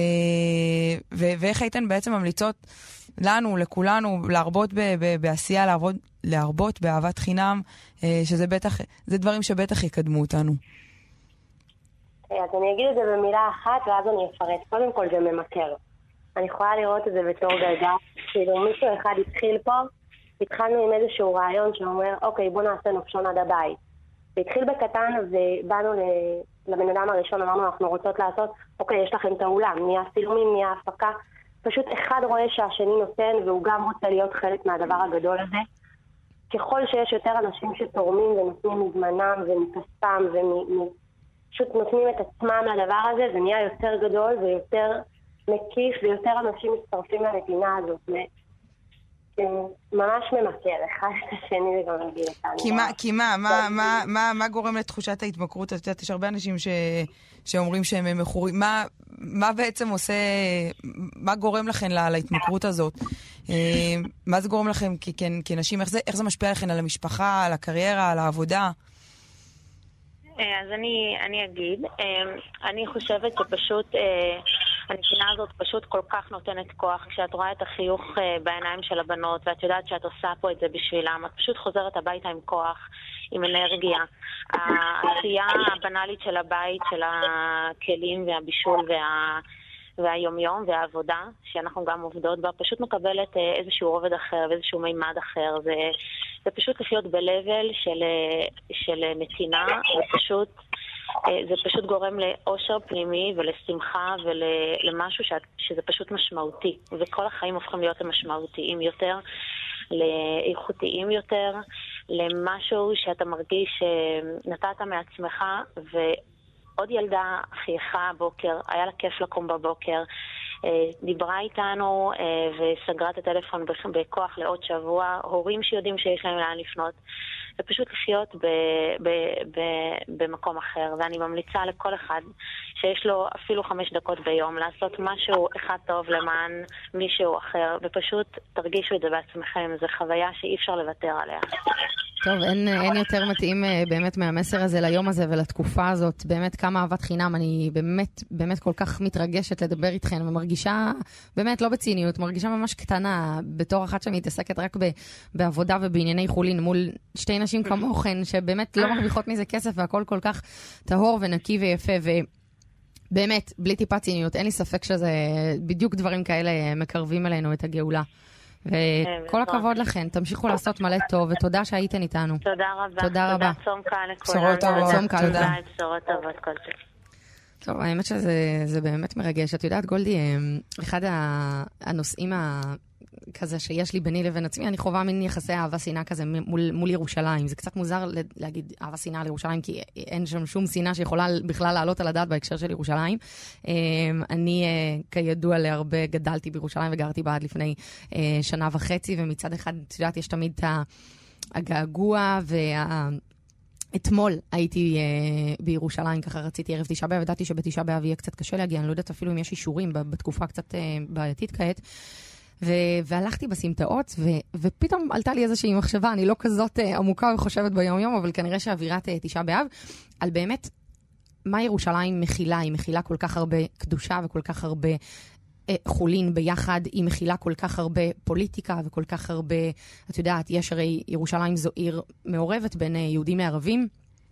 ואיך הייתן בעצם ממליצות לנו, לכולנו, להרבות בעשייה, להרבות באהבת חינם, שזה בטח, זה דברים שבטח יקדמו אותנו. אז אני אגיד את זה במילה אחת, ואז אני אפרט. קודם כל זה ממכר. אני יכולה לראות את זה בתור גלגל, כאילו מישהו אחד התחיל פה, התחלנו עם איזשהו רעיון שאומר, אוקיי, בוא נעשה נופשון עד הבית. והתחיל בקטן, ובאנו לבן אדם הראשון, אמרנו, אנחנו רוצות לעשות, אוקיי, יש לכם את האולם, נהיה צילומים, נהיה הפקה. פשוט אחד רואה שהשני נותן, והוא גם רוצה להיות חלק מהדבר הגדול הזה. ככל שיש יותר אנשים שתורמים ונותנים מזמנם ומכספם, ופשוט נותנים את עצמם לדבר הזה, זה נהיה יותר גדול ויותר מקיף, ויותר אנשים מצטרפים לנתינה הזאת. ממש ממכר, אחד את השני וגם נגיד אותנו. כי מה גורם לתחושת ההתמכרות? את יודעת, יש הרבה אנשים שאומרים שהם מכורים. מה בעצם עושה, מה גורם לכן להתמכרות הזאת? מה זה גורם לכם כנשים? איך זה משפיע לכן על המשפחה, על הקריירה, על העבודה? אז אני אגיד, אני חושבת שפשוט הנתינה הזאת פשוט כל כך נותנת כוח. כשאת רואה את החיוך בעיניים של הבנות ואת יודעת שאת עושה פה את זה בשבילם, את פשוט חוזרת הביתה עם כוח, עם אנרגיה. העשייה הבנאלית של הבית, של הכלים והבישול והיומיום והעבודה שאנחנו גם עובדות בה, פשוט מקבלת איזשהו רובד אחר ואיזשהו מימד אחר. זה פשוט לחיות בלבל של נתינה, זה פשוט גורם לאושר פנימי ולשמחה ולמשהו שזה פשוט משמעותי, וכל החיים הופכים להיות למשמעותיים יותר, לאיכותיים יותר, למשהו שאתה מרגיש שנתת מעצמך. ועוד ילדה חייכה הבוקר, היה לה כיף לקום בבוקר, דיברה איתנו וסגרה את הטלפון בכוח לעוד שבוע, הורים שיודעים שיש להם לאן לפנות, ופשוט לחיות במקום אחר. ואני ממליצה לכל אחד שיש לו אפילו 5 דקות ביום לעשות משהו אחד טוב למען מישהו אחר, ופשוט תרגישו את זה בעצמכם. זו חוויה שאי אפשר לוותר עליה. טוב, אין יותר מתאים באמת מהמסר הזה ליום הזה ולתקופה הזאת, באמת כמה אהבת חינם, אני באמת כל כך מתרגשת לדבר איתכן, ומרגישה, באמת לא בציניות, מרגישה ממש קטנה, בתור אחת שמתעסקת רק בעבודה ובענייני חולין, מול שתי נשים כמוכן, שבאמת לא מרוויחות מזה כסף, והכל כל כך טהור ונקי ויפה, ובאמת, בלי טיפה ציניות, אין לי ספק שזה בדיוק דברים כאלה מקרבים אלינו את הגאולה. וכל הכבוד לכן, תמשיכו לעשות מלא טוב, ותודה שהייתן איתנו. תודה רבה. תודה רבה. תודה צום קל לכולם. בשורות טובות. צום קל. תודה. בשורות טובות כל זה. טוב, האמת שזה באמת מרגש. את יודעת, גולדי, אחד הנושאים כזה שיש לי ביני לבין עצמי, אני חווה מין יחסי אהבה שנאה כזה מול ירושלים. זה קצת מוזר להגיד אהבה שנאה על ירושלים, כי אין שם שום שנאה שיכולה בכלל לעלות על הדעת בהקשר של ירושלים. אני, כידוע להרבה, גדלתי בירושלים וגרתי בה עד לפני 1.5 שנה, ומצד אחד, את יודעת, יש תמיד את הגעגוע אתמול הייתי בירושלים, ככה רציתי ערב תשעה באב, ידעתי שבתשעה באב יהיה קצת קשה להגיע, אני לא יודעת אפילו אם יש אישורים בתקופה קצת בעייתית כעת, והלכתי בסמטאות, ופתאום עלתה לי איזושהי מחשבה, אני לא כזאת עמוקה וחושבת ביום יום, אבל כנראה שאווירת תשעה באב, על באמת מה ירושלים מכילה, היא מכילה כל כך הרבה קדושה וכל כך הרבה חולין ביחד, היא מכילה כל כך הרבה פוליטיקה וכל כך הרבה, את יודעת, יש הרי ירושלים זו עיר מעורבת בין יהודים מערבים,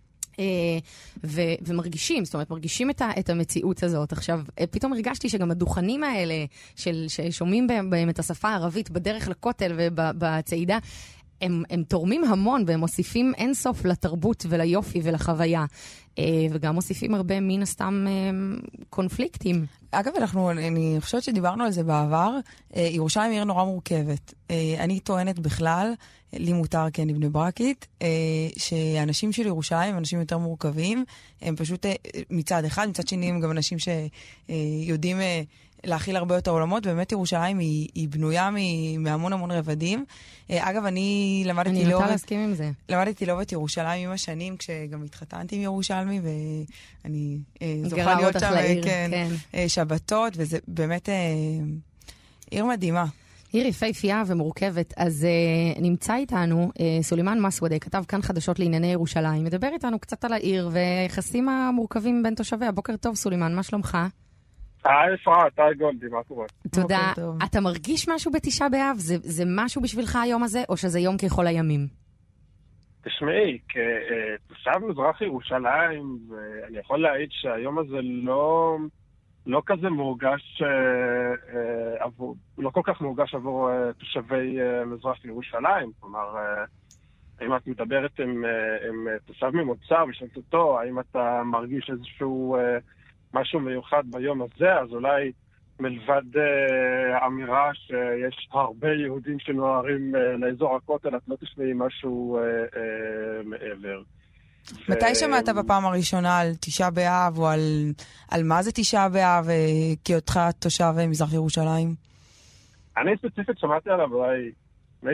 ומרגישים, זאת אומרת, מרגישים את המציאות הזאת. עכשיו, פתאום הרגשתי שגם הדוכנים האלה, ששומעים בהם את השפה הערבית בדרך לכותל ובצעידה, הם תורמים המון, והם מוסיפים אינסוף לתרבות וליופי ולחוויה, וגם מוסיפים הרבה מן הסתם קונפליקטים. אגב, אני חושבת שדיברנו על זה בעבר, ירושלים היא עיר נורא מורכבת. אני טוענת בכלל, לי מותר כי אני בני ברקית, שאנשים של ירושלים הם אנשים יותר מורכבים, הם פשוט מצד אחד, מצד שני הם גם אנשים שיודעים להכיל הרבה יותר עולמות, ובאמת ירושלים היא בנויה מהמון רבדים. אגב, אני למדתי אני נוטה להסכים עם זה. למדתי לא בת ירושלים עם השנים, כשגם התחתנתי עם ירושלמי, ואני זוכה להיות שם שבתות, וזה באמת עיר מדהימה. עיר יפהפייה ומורכבת. אז נמצא איתנו סולימאן מסוודה, כתב כאן חדשות לענייני ירושלים, מדבר איתנו קצת על העיר ויחסים המורכבים בין תושביה. בוקר טוב סולימאן, מה שלומך? אפרת, גולדי, מה קורה? תודה. אתה מרגיש משהו בתשעה באב? זה משהו בשבילך היום הזה, או שזה יום ככל הימים? תשמעי, כתושב מזרח ירושלים, אני יכול להעיד שהיום הזה לא כזה מורגש, לא כל כך מורגש עבור תושבי מזרח ירושלים. כלומר, אם את מדברת עם תושב ממוצא ושאלתו, האם אתה מרגיש איזשהו משהו מיוחד ביום הזה, אז אולי מלבד אמירה שיש הרבה יהודים שנוערים לאזור הכותל, את לא תשמעי משהו מעבר. מתי שמעת בפעם הראשונה על תשעה באב, או על מה זה תשעה באב, כאותך תושב מזרח ירושלים? אני ספציפית שמעתי עליו אולי 2-3.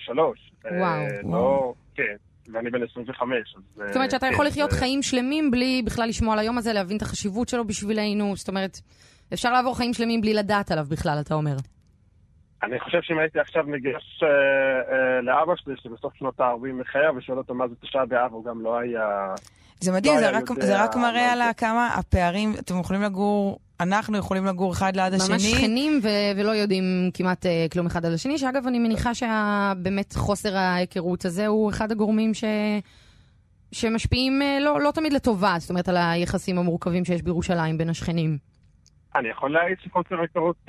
וואו. כן. ואני בן 25. זאת אומרת שאתה יכול לחיות חיים שלמים בלי בכלל לשמוע על היום הזה, להבין את החשיבות שלו בשבילנו. זאת אומרת, אפשר לעבור חיים שלמים בלי לדעת עליו בכלל, אתה אומר. אני חושב שאם הייתי עכשיו ניגש לאבא שלי, שבסוף שנות ה-40 מחייו, ושואל אותו מה זה תשעה באב, הוא גם לא היה... זה מדהים, זה רק מראה על כמה הפערים, אתם יכולים לגור, אנחנו יכולים לגור אחד ליד השני. ממש שכנים ולא יודעים כמעט כלום אחד על השני, שאגב אני מניחה שבאמת חוסר ההיכרות הזה הוא אחד הגורמים שמשפיעים לא תמיד לטובה, זאת אומרת על היחסים המורכבים שיש בירושלים בין השכנים. אני יכול להעיד שחוסר ההיכרות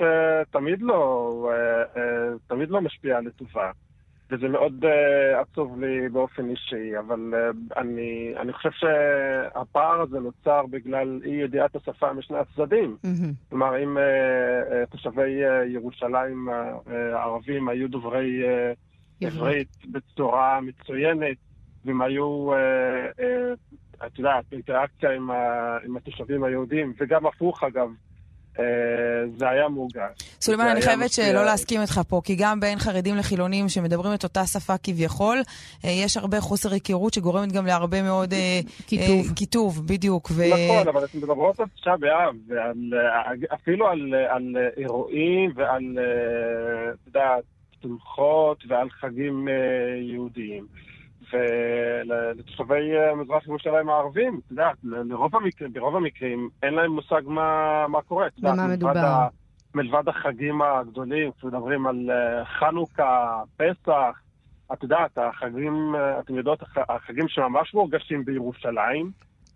תמיד לא משפיע לטובה. וזה מאוד עצוב לי באופן אישי, אבל אני חושב שהפער הזה נוצר בגלל אי ידיעת השפה משני הצדדים. כלומר, אם תושבי ירושלים הערבים היו דוברי עברית בצורה מצוינת, והם היו, את יודעת, באינטראקציה עם התושבים היהודים, וגם הפוך אגב, זה היה מורגש. סולימאן, אני חייבת שלא להסכים איתך פה, כי גם בין חרדים לחילונים שמדברים את אותה שפה כביכול, יש הרבה חוסר היכרות שגורמת גם להרבה מאוד כיתוב, בדיוק. נכון, אבל אתם מדברות על תשעה באב, אפילו על אירועים ועל תמחות ועל חגים יהודיים. ולתושבי מזרח ירושלים הערבים, אתה יודע, ברוב המקרים אין להם מושג מה קורה. במה מדובר? מלבד החגים הגדולים, כשמדברים על חנוכה, פסח, את יודעת, החגים, אתם יודעות, החגים שממש מורגשים בירושלים,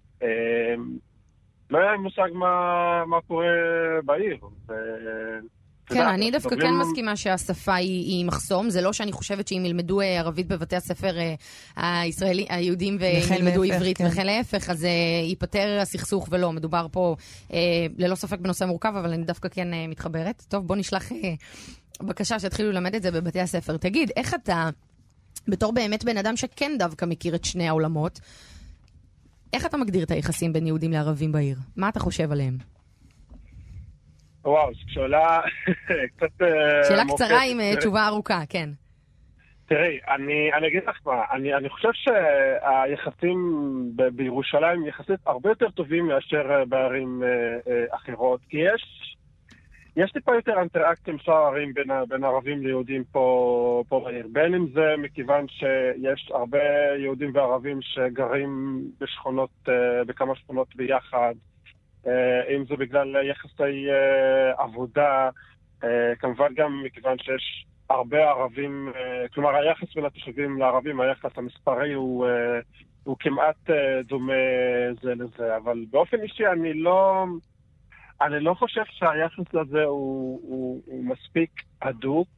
לא היה מושג מה קורה בעיר. כן, אני דווקא כן מסכימה שהשפה היא מחסום. זה לא שאני חושבת שאם ילמדו ערבית בבתי הספר היהודים וילמדו עברית וכן להפך, אז ייפטר הסכסוך ולא. מדובר פה ללא ספק בנושא מורכב, אבל אני דווקא כן מתחברת. טוב, בוא נשלח בקשה שהתחילו ללמד את זה בבתי הספר. תגיד, איך אתה, בתור באמת בן אדם שכן דווקא מכיר את שני העולמות, איך אתה מגדיר את היחסים בין יהודים לערבים בעיר? מה אתה חושב עליהם? וואו, שאלה קצת... שאלה קצרה עם תשובה ארוכה, כן. תראי, אני אגיד לך מה, אני חושב שהיחסים בירושלים יחסית הרבה יותר טובים מאשר בערים אחרות, כי יש טיפה יותר אינטראקציה שערים בין ערבים ליהודים פה בעיר. בין אם זה מכיוון שיש הרבה יהודים וערבים שגרים בכמה שכונות ביחד, אם זה בגלל יחסי עבודה, כמובן גם מכיוון שיש הרבה ערבים, כלומר היחס בין התושבים לערבים, היחס המספרי הוא כמעט דומה זה לזה, אבל באופן אישי אני לא חושב שהיחס הזה הוא מספיק הדוק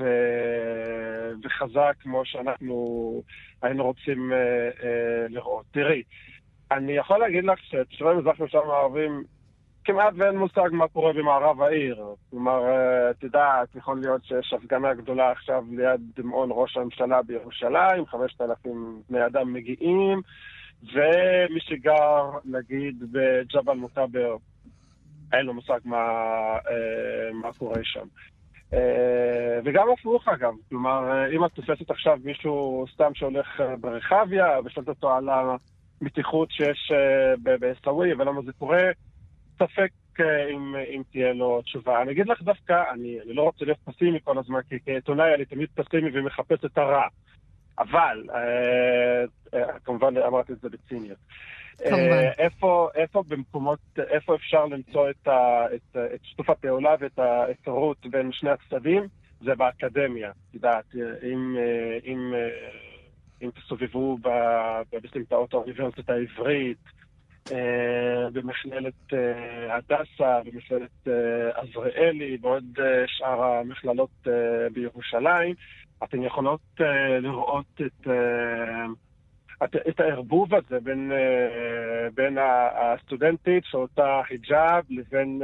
וחזק כמו שאנחנו היינו רוצים לראות. תראי, אני יכול להגיד לך שתושבי מזרח ירושלים הערבים כמעט ואין מושג מה קורה במערב העיר. כלומר, את יודעת, יכול להיות שיש הפגנה גדולה עכשיו ליד מעון ראש הממשלה בירושלים, 5,000 בני אדם מגיעים, ומי שגר, נגיד, בג'בל מוטבר, אין לו מושג מה קורה שם. וגם הפוך אגב, כלומר, אם את תופסת עכשיו מישהו סתם שהולך ברחביה, ושאלת אותו על המתיחות שיש בעיסאוויה, ולמה זה קורה, ספק אם תהיה לו תשובה. אני אגיד לך דווקא, אני לא רוצה להיות פסימי כל הזמן, כי כעיתונאי אני תמיד פסימי ומחפש את הרע. אבל, כמובן אמרתי את זה בציניות. איפה אפשר למצוא את שיתוף הפעולה ואת ההיכרות בין שני הצדדים? זה באקדמיה. יודעת, אם תסובבו בסמטאות האוניברסיטה העברית, במכללת הדסה, במכללת עזריאלי, ועוד שאר המכללות בירושלים, אתן יכולות לראות את הערבוב הזה בין הסטודנטית שאותה היג'אב לבין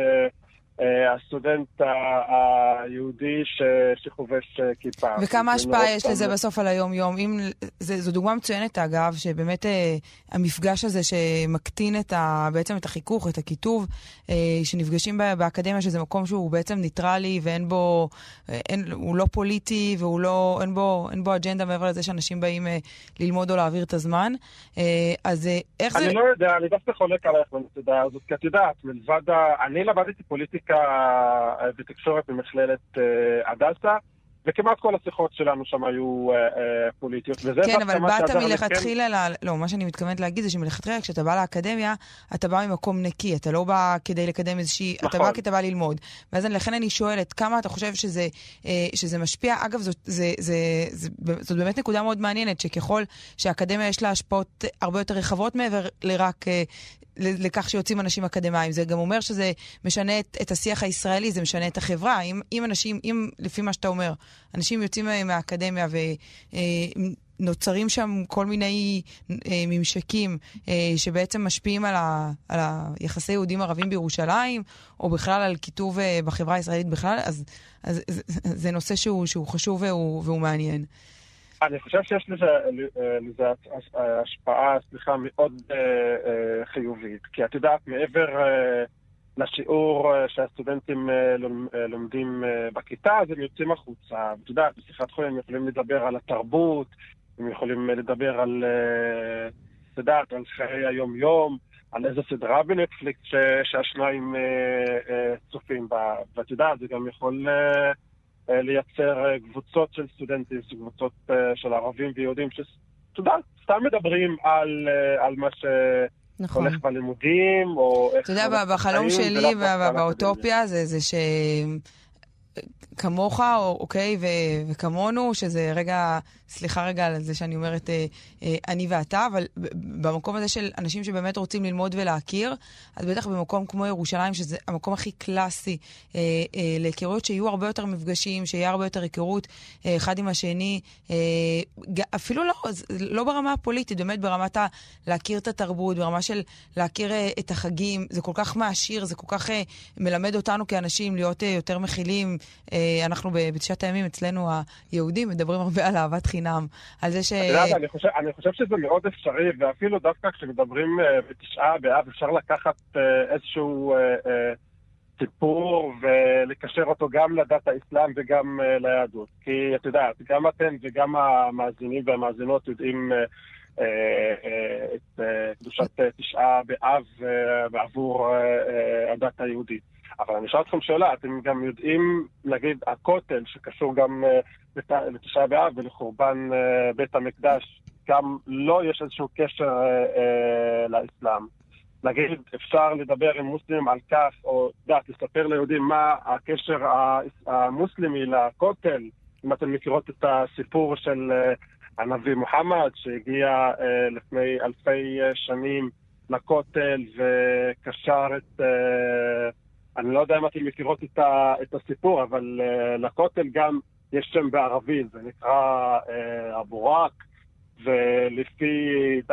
הסטודנט היהודי שחובש כיפה. וכמה השפעה יש לזה בסוף על היום-יום? זו דוגמה מצוינת, אגב, שבאמת המפגש הזה שמקטין בעצם את החיכוך, את הכיתוב, שנפגשים באקדמיה, שזה מקום שהוא בעצם ניטרלי, ואין בו, הוא לא פוליטי, ואין בו אג'נדה מעבר לזה שאנשים באים ללמוד או להעביר את הזמן. אז איך זה... אני לא יודע, אני דווקא חולק עלייך בנקודה הזאת, כי את יודעת, אני למדתי פוליטיקה בתקשורת במכללת הדסה, וכמעט כל השיחות שלנו שם היו פוליטיות. כן, אבל באת מלכתחילה, לא, מה שאני מתכוונת להגיד זה שמלכתחילה, כשאתה בא לאקדמיה, אתה בא ממקום נקי, אתה לא בא כדי לקדם איזושהי, אתה בא כי אתה בא ללמוד. ואז לכן אני שואלת, כמה אתה חושב שזה משפיע? אגב, זאת באמת נקודה מאוד מעניינת, שככל שהאקדמיה יש לה השפעות הרבה יותר רחבות מעבר לרק לכך שיוצאים אנשים אקדמיים. זה גם אומר שזה משנה את השיח הישראלי, זה משנה את החברה. אם אנשים, לפי מה שאתה אומר, אנשים יוצאים מהאקדמיה ונוצרים שם כל מיני ממשקים שבעצם משפיעים על היחסי יהודים ערבים בירושלים, או בכלל על כיתוב בחברה הישראלית בכלל, אז זה נושא שהוא חשוב והוא מעניין. אני חושב שיש לזה השפעה, מאוד חיובית. כי את יודעת, מעבר לשיעור שהסטודנטים לומדים בכיתה, אז הם יוצאים החוצה. את יודעת, בשיחת חול הם יכולים לדבר על התרבות, הם יכולים לדבר על, את יודעת, על חיי היום-יום, על איזו סדרה בנטפליקס שהשניים צופים בה. ואת יודעת, זה גם יכול... לייצר קבוצות של סטודנטים, קבוצות של ערבים ויהודים סתם מדברים על מה שהולך בלימודים, או איך... אתה יודע, בחלום שלי ובאוטופיה זה ש... כמוך, אוקיי, וכמונו, שזה רגע, סליחה רגע על זה שאני אומרת אני ואתה, אבל במקום הזה של אנשים שבאמת רוצים ללמוד ולהכיר, אז בטח במקום כמו ירושלים, שזה המקום הכי קלאסי להיכרויות, שיהיו הרבה יותר מפגשים, שיהיה הרבה יותר היכרות אחד עם השני, אפילו לא ברמה הפוליטית, באמת ברמת להכיר את התרבות, ברמה של להכיר את החגים, זה כל כך מעשיר, זה כל כך מלמד אותנו כאנשים להיות יותר מכילים. אנחנו בתשעת הימים אצלנו היהודים מדברים הרבה על אהבת חינם, על זה ש... אני חושב שזה מאוד אפשרי, ואפילו דווקא כשמדברים בתשעה באב אפשר לקחת איזשהו סיפור ולקשר אותו גם לדת האסלאם וגם ליהדות. כי את יודעת, גם אתם וגם המאזינים והמאזינות יודעים את קדושת תשעה באב בעבור הדת היהודית. אבל אני אשאל אתכם שאלה, אתם גם יודעים, נגיד, הכותל, שקשור גם לתשעה באב ולחורבן בית המקדש, גם לא יש איזשהו קשר לאסלאם. נגיד, אפשר לדבר עם מוסלמים על כך, או לספר ליהודים מה הקשר המוסלמי לכותל, אם אתם מכירות את הסיפור של הנביא מוחמד, שהגיע לפני אלפי שנים לכותל וקשר את... אני לא יודע אם אתם מכירות את הסיפור, אבל לכותל גם יש שם בערבי, זה נקרא אבו-ראק, ולפי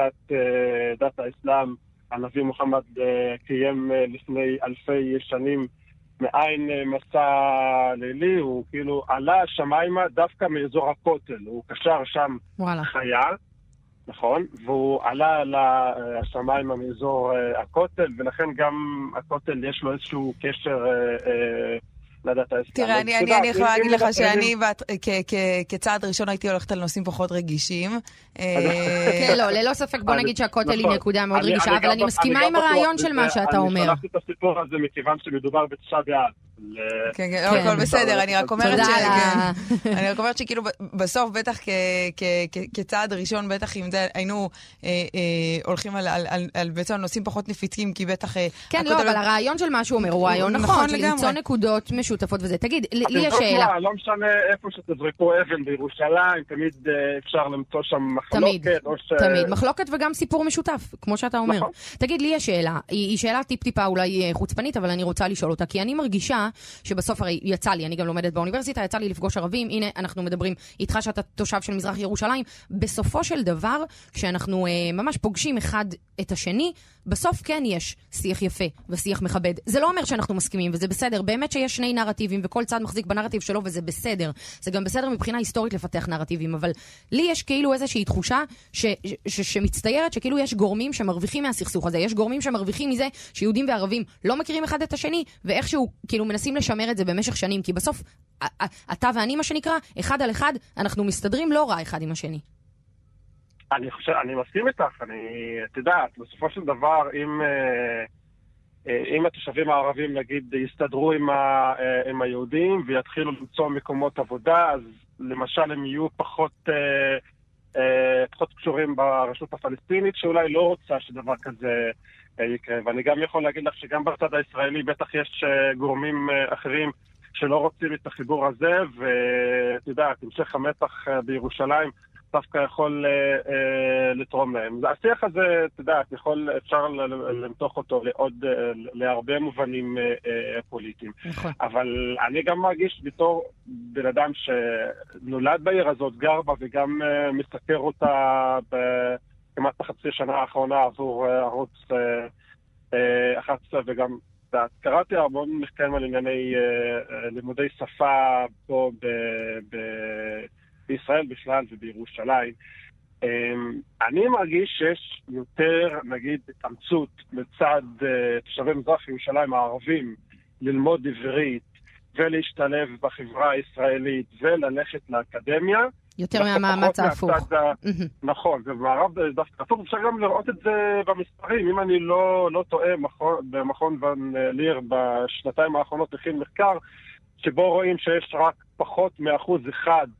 דת האסלאם, הנביא מוחמד קיים לפני אלפי שנים מעין מסע לילי, הוא כאילו עלה שמיימה דווקא מאזור הכותל, הוא קשר שם חייל, נכון? והוא עלה לשמיים מאזור הכותל, ולכן גם הכותל יש לו איזשהו קשר לדת האסלאם. תראה, אני יכולה להגיד לך שאני כצעד ראשון הייתי הולכת על נושאים פחות רגישים. כן, לא, ללא ספק בוא נגיד שהכותל היא נקודה מאוד רגישה, אבל אני מסכימה עם הרעיון של מה שאתה אומר. אני שלחתי את הסיפור הזה מכיוון שמדובר בתשעה באב. כן, הכל בסדר, אני רק אומרת שכאילו בסוף בטח כצעד ראשון, בטח אם זה היינו הולכים על בעצם נושאים פחות נפיצים, כי בטח... כן, לא, אבל הרעיון של מה שהוא אומר הוא רעיון נכון, של למצוא נקודות משותפות וזה. תגיד, לי יש שאלה. לא משנה איפה שתזרקו אבן בירושלים, תמיד אפשר למצוא שם מחלוקת. תמיד, מחלוקת וגם סיפור משותף, כמו שאתה אומר. תגיד, לי יש שאלה, היא שאלה טיפ-טיפה אולי חוצפנית, אבל אני רוצה לשאול אותה, כי אני מרגישה שבסוף הרי יצא לי, אני גם לומדת באוניברסיטה, יצא לי לפגוש ערבים, הנה אנחנו מדברים איתך שאתה תושב של מזרח ירושלים, בסופו של דבר, כשאנחנו ממש פוגשים אחד את השני, בסוף כן יש שיח יפה ושיח מכבד. זה לא אומר שאנחנו מסכימים, וזה בסדר, באמת שיש שני נרטיבים, וכל צד מחזיק בנרטיב שלו, וזה בסדר. זה גם בסדר מבחינה היסטורית לפתח נרטיבים, אבל לי יש כאילו איזושהי תחושה שמצטיירת שכאילו יש גורמים שמרוויחים מהסכסוך הזה, יש גורמים שמרוויחים מזה שיהודים וערבים לא מכירים אחד את השני, ואיכשהו כאילו מנסים לשמר את זה במשך שנים, כי בסוף אתה ואני מה שנקרא, אחד על אחד, אנחנו מסתדרים לא רע אחד עם השני. אני מסכים איתך, את יודעת, בסופו של דבר, אם התושבים הערבים, נגיד, יסתדרו עם היהודים ויתחילו למצוא מקומות עבודה, אז למשל הם יהיו פחות קשורים ברשות הפלסטינית, שאולי לא רוצה שדבר כזה יקרה. ואני גם יכול להגיד לך שגם בצד הישראלי בטח יש גורמים אחרים שלא רוצים את החיבור הזה, ואת יודעת, המשך המתח בירושלים, דווקא יכול לתרום להם. השיח הזה, אתה יודע, אפשר למתוח אותו להרבה מובנים פוליטיים. אבל אני גם מרגיש בתור בן אדם שנולד בעיר הזאת, גר בה וגם מסקר אותה כמעט בחצי שנה האחרונה עבור ערוץ 11, וגם קראתי הרבה מחקרים על ענייני לימודי שפה פה בישראל בכלל ובירושלים. אני מרגיש שיש יותר, נגיד, התאמצות מצד תושבי מזרח ירושלים הערבים ללמוד עברית ולהשתלב בחברה הישראלית וללכת לאקדמיה. יותר מהמאמץ ההפוך. נכון, ובמערב דווקא הפוך. אפשר גם לראות את זה במספרים. אם אני לא טועה, במכון ון ליר בשנתיים האחרונות הכין מחקר, שבו רואים שיש רק פחות מ1%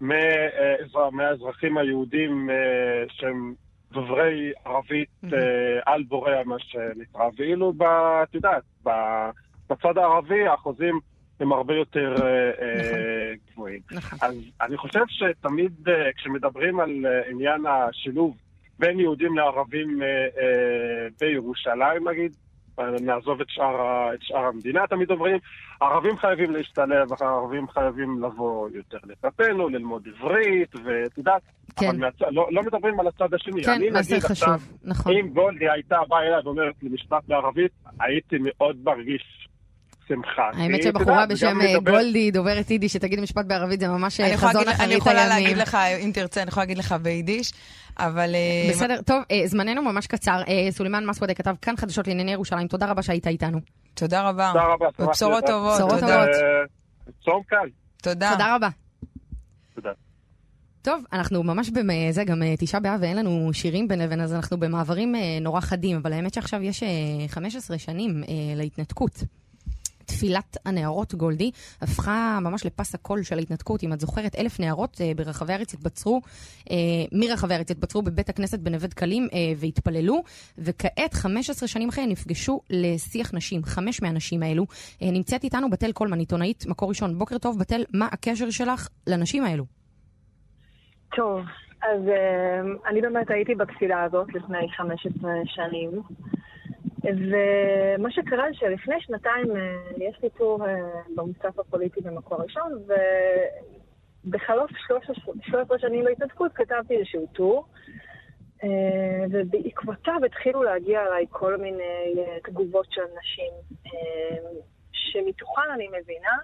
מהאזרחים היהודים שהם דוברי ערבית על בוריה, מה שנקרא. ואילו, את יודעת, בצד הערבי האחוזים הם הרבה יותר גבוהים. אז אני חושב שתמיד כשמדברים על עניין השילוב בין יהודים לערבים בירושלים, נגיד, נעזוב את שאר המדינה, תמיד אומרים, ערבים חייבים להשתלב, הערבים חייבים לבוא יותר לטפנו, ללמוד עברית, ואת יודעת, אבל לא מדברים על הצד השני. כן, מסר חשוב, נכון. אם גולדי הייתה באה אליי ואומרת לי משפט בערבית, הייתי מאוד מרגיש שמחה. האמת שבחורה בשם גולדי, דוברת יידיש, שתגיד משפט בערבית, זה ממש חזון אחרית הימים. אני יכולה להגיד לך, אם תרצה, אני יכולה להגיד לך ביידיש, אבל... בסדר, טוב, זמננו ממש קצר. סולימאן מסוודה כתב כאן חדשות לענייני ירושלים. תודה רבה שהיית איתנו. תודה רבה. תודה רבה. ובשורות טובות. בשורות טובות. צום קל. תודה. תודה רבה. תודה. טוב, אנחנו ממש זה גם 9 באב ואין לנו שירים בין לבין, אז אנחנו במעברים נורא חדים, אבל האמת שעכשיו יש 15 שנים להתנתקות. תפילת הנערות גולדי הפכה ממש לפס הקול של ההתנתקות. אם את זוכרת, 1,000 נערות ברחבי הארץ מרחבי הארץ התבצרו בבית הכנסת בנווה דקלים והתפללו, וכעת 15 שנים אחרי נפגשו לשיח נשים. 5 מהנשים האלו. נמצאת איתנו בתל קולמן, עיתונאית מקור ראשון. בוקר טוב בתל, מה הקשר שלך לנשים האלו? טוב, אז אני באמת הייתי בתפילה הזאת לפני 15 שנים. ומה שקרה שלפני 2 יש לי טור במוסף הפוליטי במקור ראשון, ובחלוף 13 שנים בהתנתקות כתבתי איזשהו טור, ובעקבותיו התחילו להגיע אליי כל מיני תגובות של נשים, שמתוכן אני מבינה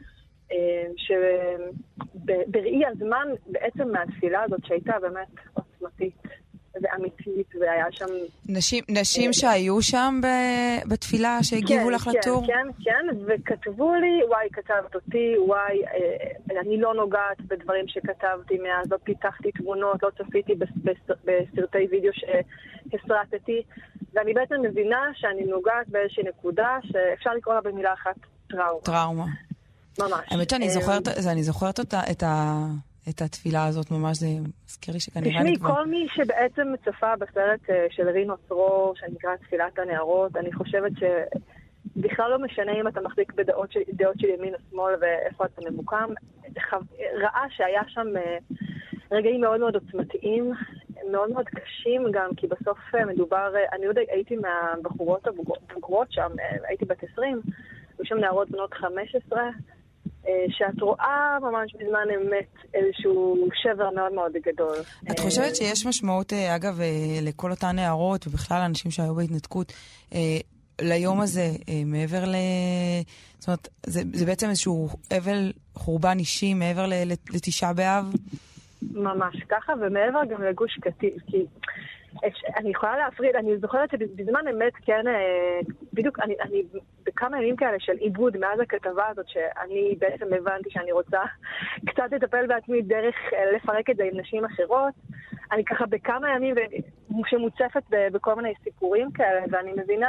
שבראי הזמן בעצם מהתפילה הזאת שהייתה באמת עוצמתית ואמיתית, והיה שם... נשים שהיו שם בתפילה, שהגיבו לך לטור? כן, וכתבו לי, וואי, כתבת אותי, וואי, אני לא נוגעת בדברים שכתבתי מאז, לא פיתחתי תמונות, לא צפיתי בסרטי וידאו שהסרטתי, ואני בעצם מבינה שאני נוגעת באיזושהי נקודה שאפשר לקרוא לה במילה אחת, טראומה. ממש. האמת שאני זוכרת את התפילה הזאת ממש, זה מזכיר לי שכנראה תשמעי, כל מי שבעצם צפה בסרט של רינו צרור, שנקרא תפילת הנערות, אני חושבת שבכלל לא משנה אם אתה מחזיק בדעות של ימין או שמאל ואיפה אתה ממוקם, ראה שהיה שם רגעים מאוד מאוד עוצמתיים, מאוד מאוד קשים גם, כי בסוף מדובר, אני יודע, הייתי מהבחורות הבוגרות שם, הייתי בת 20, ושם נערות בנות 15, שאת רואה ממש בזמן אמת איזשהו שבר מאוד מאוד גדול. את חושבת שיש משמעות, אגב, לכל אותן נערות, ובכלל אנשים שהיו בהתנתקות, ליום הזה, מעבר זאת אומרת, זה בעצם איזשהו אבל חורבן אישי, מעבר לתשעה באב? ממש ככה, ומעבר גם לגוש קטיף, כי אני יכולה להפריד, אני זוכרת שבזמן אמת, כן, בדיוק, אני בכמה ימים כאלה של עיבוד מאז הכתבה הזאת, שאני בעצם הבנתי שאני רוצה קצת לטפל בעצמי דרך לפרק את זה עם נשים אחרות, אני ככה בכמה ימים שמוצפת בכל מיני סיפורים כאלה, ואני מבינה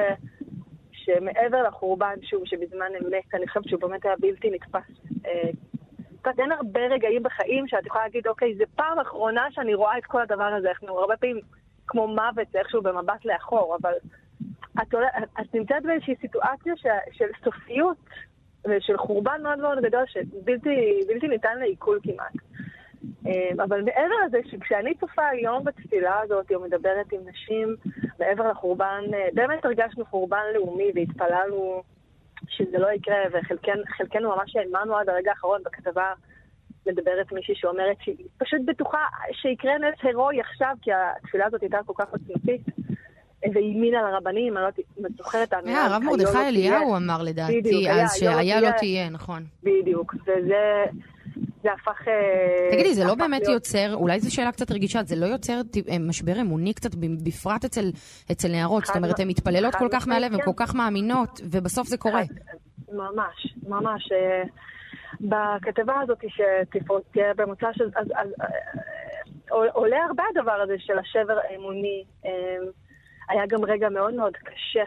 שמעבר לחורבן, שוב, שבזמן אמת, אני חושבת שהוא באמת היה בלתי נתפס. אין הרבה רגעים בחיים שאת יכולה להגיד, אוקיי, זה פעם אחרונה שאני רואה את כל הדבר הזה. אנחנו הרבה פעמים כמו מוות, איכשהו במבט לאחור, אבל את נמצאת באיזושהי סיטואציה של סופיות ושל חורבן מאוד מאוד גדול, שבלתי ניתן לעיכול כמעט. אבל מעבר לזה, שכשאני צופה היום בתפילה הזאת, או מדברת עם נשים, מעבר לחורבן, באמת הרגשנו חורבן לאומי והתפללנו שזה לא יקרה, וחלקנו ממש האמנו עד הרגע האחרון בכתבה, מדברת מישהי שאומרת שהיא פשוט בטוחה שיקרה נס הירואי עכשיו, כי התפילה הזאת הייתה כל כך עוצמתית, והאמינה לרבנים, אני לא זוכרת האמינה. הרב מרדכי אליהו אמר לדעתי, אז שהיה לא תהיה, נכון. בדיוק, וזה הפך... תגידי, זה לא באמת יוצר, אולי זו שאלה קצת רגישה, זה לא יוצר משבר אמוני קצת בפרט אצל נערות, זאת אומרת, הן מתפללות כל כך מהלב, הן כל כך מאמינות, ובסוף זה קורה. ממש, ממש. בכתבה הזאת שתהיה במוצא של... עולה הרבה הדבר הזה של השבר האמוני. היה גם רגע מאוד מאוד קשה,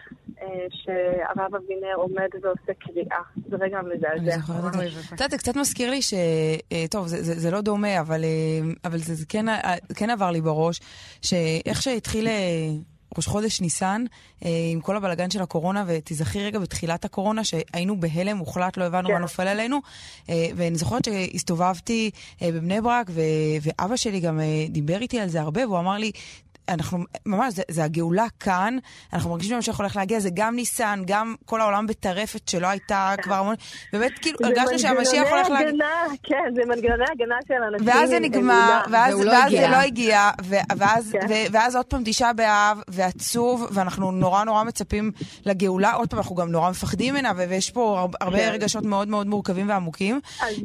שהרב אבינר עומד ועושה קריאה. זה רגע מזעזע. זה קצת מזכיר לי טוב, זה לא דומה, אבל זה כן עבר לי בראש, שאיך שהתחיל ראש חודש ניסן, עם כל הבלגן של הקורונה, ותזכרי רגע בתחילת הקורונה, שהיינו בהלם מוחלט, לא הבנו מה נופל עלינו, ואני זוכרת שהסתובבתי בבני ברק, ואבא שלי גם דיבר איתי על זה הרבה, והוא אמר לי, אנחנו, ממש, זה הגאולה כאן, אנחנו מרגישים שהולך הולך להגיע, זה גם ניסן, גם כל העולם בטרפת שלא הייתה כבר המון, באמת כאילו הרגשנו שהמשיח הולך להגיע. כן, זה מנגנוני הגנה של אנשים. ואז זה נגמר, ואז זה לא הגיע, ואז עוד פעם 9 באב, ועצוב, ואנחנו נורא נורא מצפים לגאולה, עוד פעם אנחנו גם נורא מפחדים ממנה, ויש פה הרבה רגשות מאוד מאוד מורכבים ועמוקים.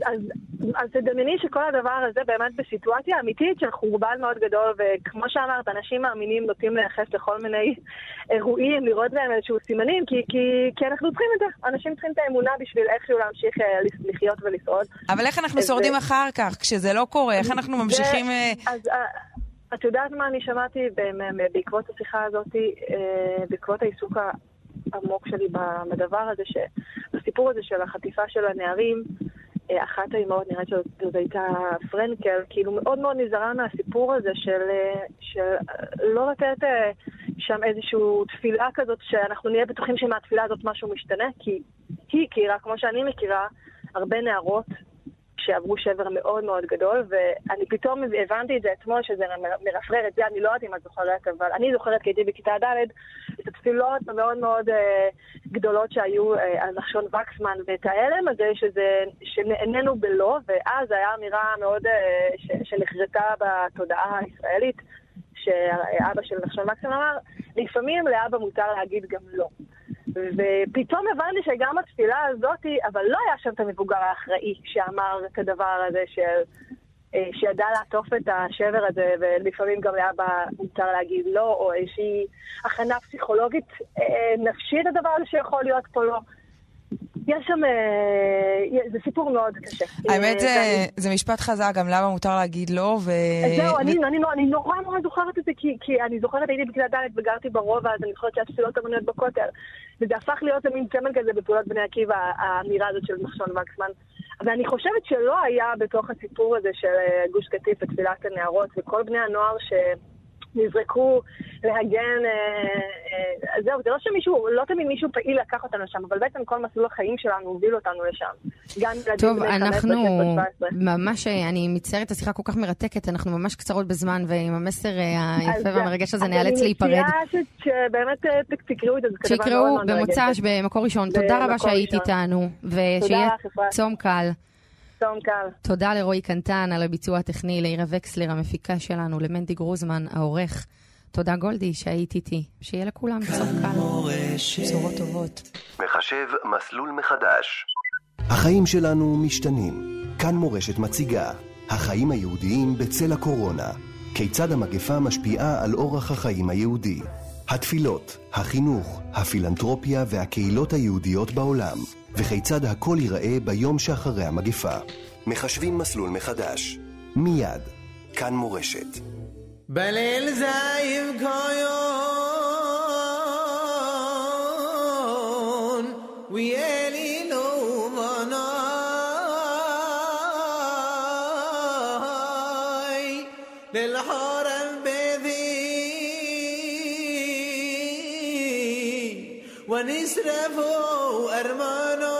אז תדמייני שכל הדבר הזה באמת בסיטואציה אמיתית של חורבן מאוד גדול, וכמו שאמרת, אנשים מאמינים נוטים לייחס לכל מיני אירועים, לראות בהם איזשהו סימנים, כי אנחנו צריכים את זה. אנשים צריכים את האמונה בשביל איכשהו להמשיך לחיות ולשרוד. אבל איך אנחנו שורדים אחר כך, כשזה לא קורה? איך אנחנו ממשיכים... אז את יודעת מה אני שמעתי בעקבות השיחה הזאת, בעקבות העיסוק העמוק שלי בדבר הזה, בסיפור הזה של החטיפה של הנערים, אחת האימהות, נראית שזאת הייתה פרנקל, כאילו מאוד מאוד נזהרה מהסיפור הזה של לא לתת שם איזושהי תפילה כזאת, שאנחנו נהיה בטוחים שמהתפילה הזאת משהו משתנה, כי היא הכירה, כמו שאני מכירה, הרבה נערות שעברו שבר מאוד מאוד גדול, ואני פתאום הבנתי את זה אתמול, שזה מרפרר את זה, אני לא יודעת אם את זוכרת, אבל אני זוכרת כי הייתי בכיתה ד' את התפילות המאוד מאוד גדולות שהיו על נחשון וקסמן, ואת ההלם הזה שנעננו בלא, ואז היה אמירה מאוד שנחרטה בתודעה הישראלית, שאבא של נחשון וקסמן אמר, לפעמים לאבא מותר להגיד גם לא. ופתאום הבנתי שגם התפילה הזאת, אבל לא היה שם את המבוגר האחראי שאמר את הדבר הזה שידע לעטוף את השבר הזה, ולפעמים גם לאבא מותר להגיד לא, או איזושהי הכנה פסיכולוגית נפשית הדבר הזה שיכול להיות פה לא. יש שם, זה סיפור מאוד קשה. האמת זה משפט חזק, גם למה מותר להגיד לא, זהו, אני נורא זוכרת את זה, כי אני זוכרת, הייתי בכיתה ד' וגרתי ברובע, אז אני זוכרת שהיה תפילות המוניות בכותל, וזה הפך להיות למין צמל כזה בפעולות בני עקיבא, האמירה הזאת של נחשון וקסמן. ואני חושבת שלא היה בתוך הסיפור הזה של גוש קטיף ותפילת הנערות, וכל בני הנוער נזרקו להגן, זהו, זה לא שמישהו, לא תמיד מישהו פעיל לקח אותנו לשם, אבל בעצם כל מסלול החיים שלנו הוביל אותנו לשם. טוב, אנחנו ממש, אני מצטערת, השיחה כל כך מרתקת, אנחנו ממש קצרות בזמן, ועם המסר היפה והמרגש הזה נאלץ להיפרד. אני מציעה שבאמת תקראו את זה, שיקראו במוצ"ש במקור ראשון. תודה רבה שהיית איתנו, ושיהיה צום קל. תודה לרועי קנטן על הביצוע הטכני, לעירה וקסלר המפיקה שלנו, למנדי גרוזמן העורך. תודה גולדי שהיית איתי. שיהיה לכולם צום קל. בשורות טובות. מחשב מסלול מחדש. החיים שלנו משתנים. כאן מורשת מציגה. החיים היהודיים בצל הקורונה. כיצד המגפה משפיעה על אורח החיים היהודי. התפילות, החינוך, הפילנתרופיה והקהילות היהודיות בעולם. וכיצד הכל ייראה ביום שאחרי המגפה. מחשבים מסלול מחדש. מיד. כאן מורשת. בליל זייב קיון ויאלינו בנאי ללחורם בדי ונשרפו ארמנו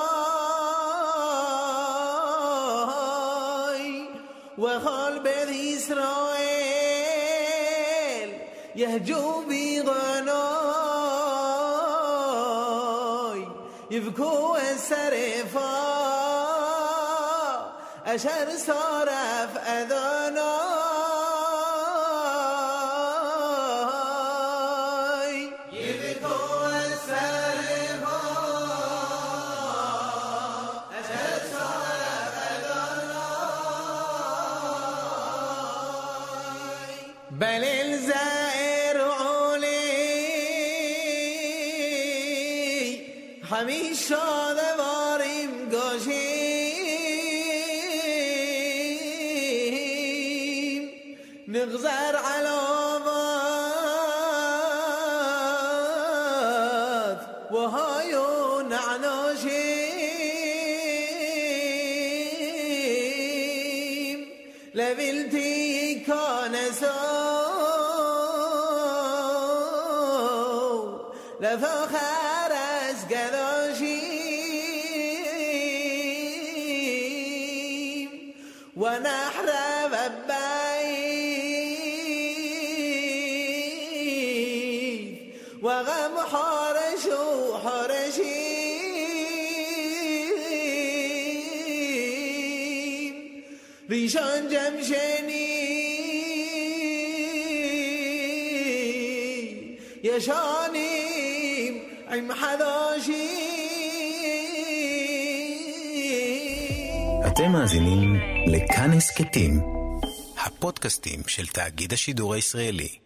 وخال بيت إسرائيل يهجوا بغناي يبكوا السرفا أشهر صارف أذناي يبكوا السرفا أشهر صارف أذناي بل الزائر علي حميشة دواريم قاشيم نغزر على وهايو نعناشيم لبلتي كانسو لفخر از گداشیم و نحر و بعید و غم حارش و حارشیم ریشان جمشنی یشانیم عم حداشیم. אתם מאזינים לכאן הסכתים, הפודקאסטים של תאגיד השידור הישראלי.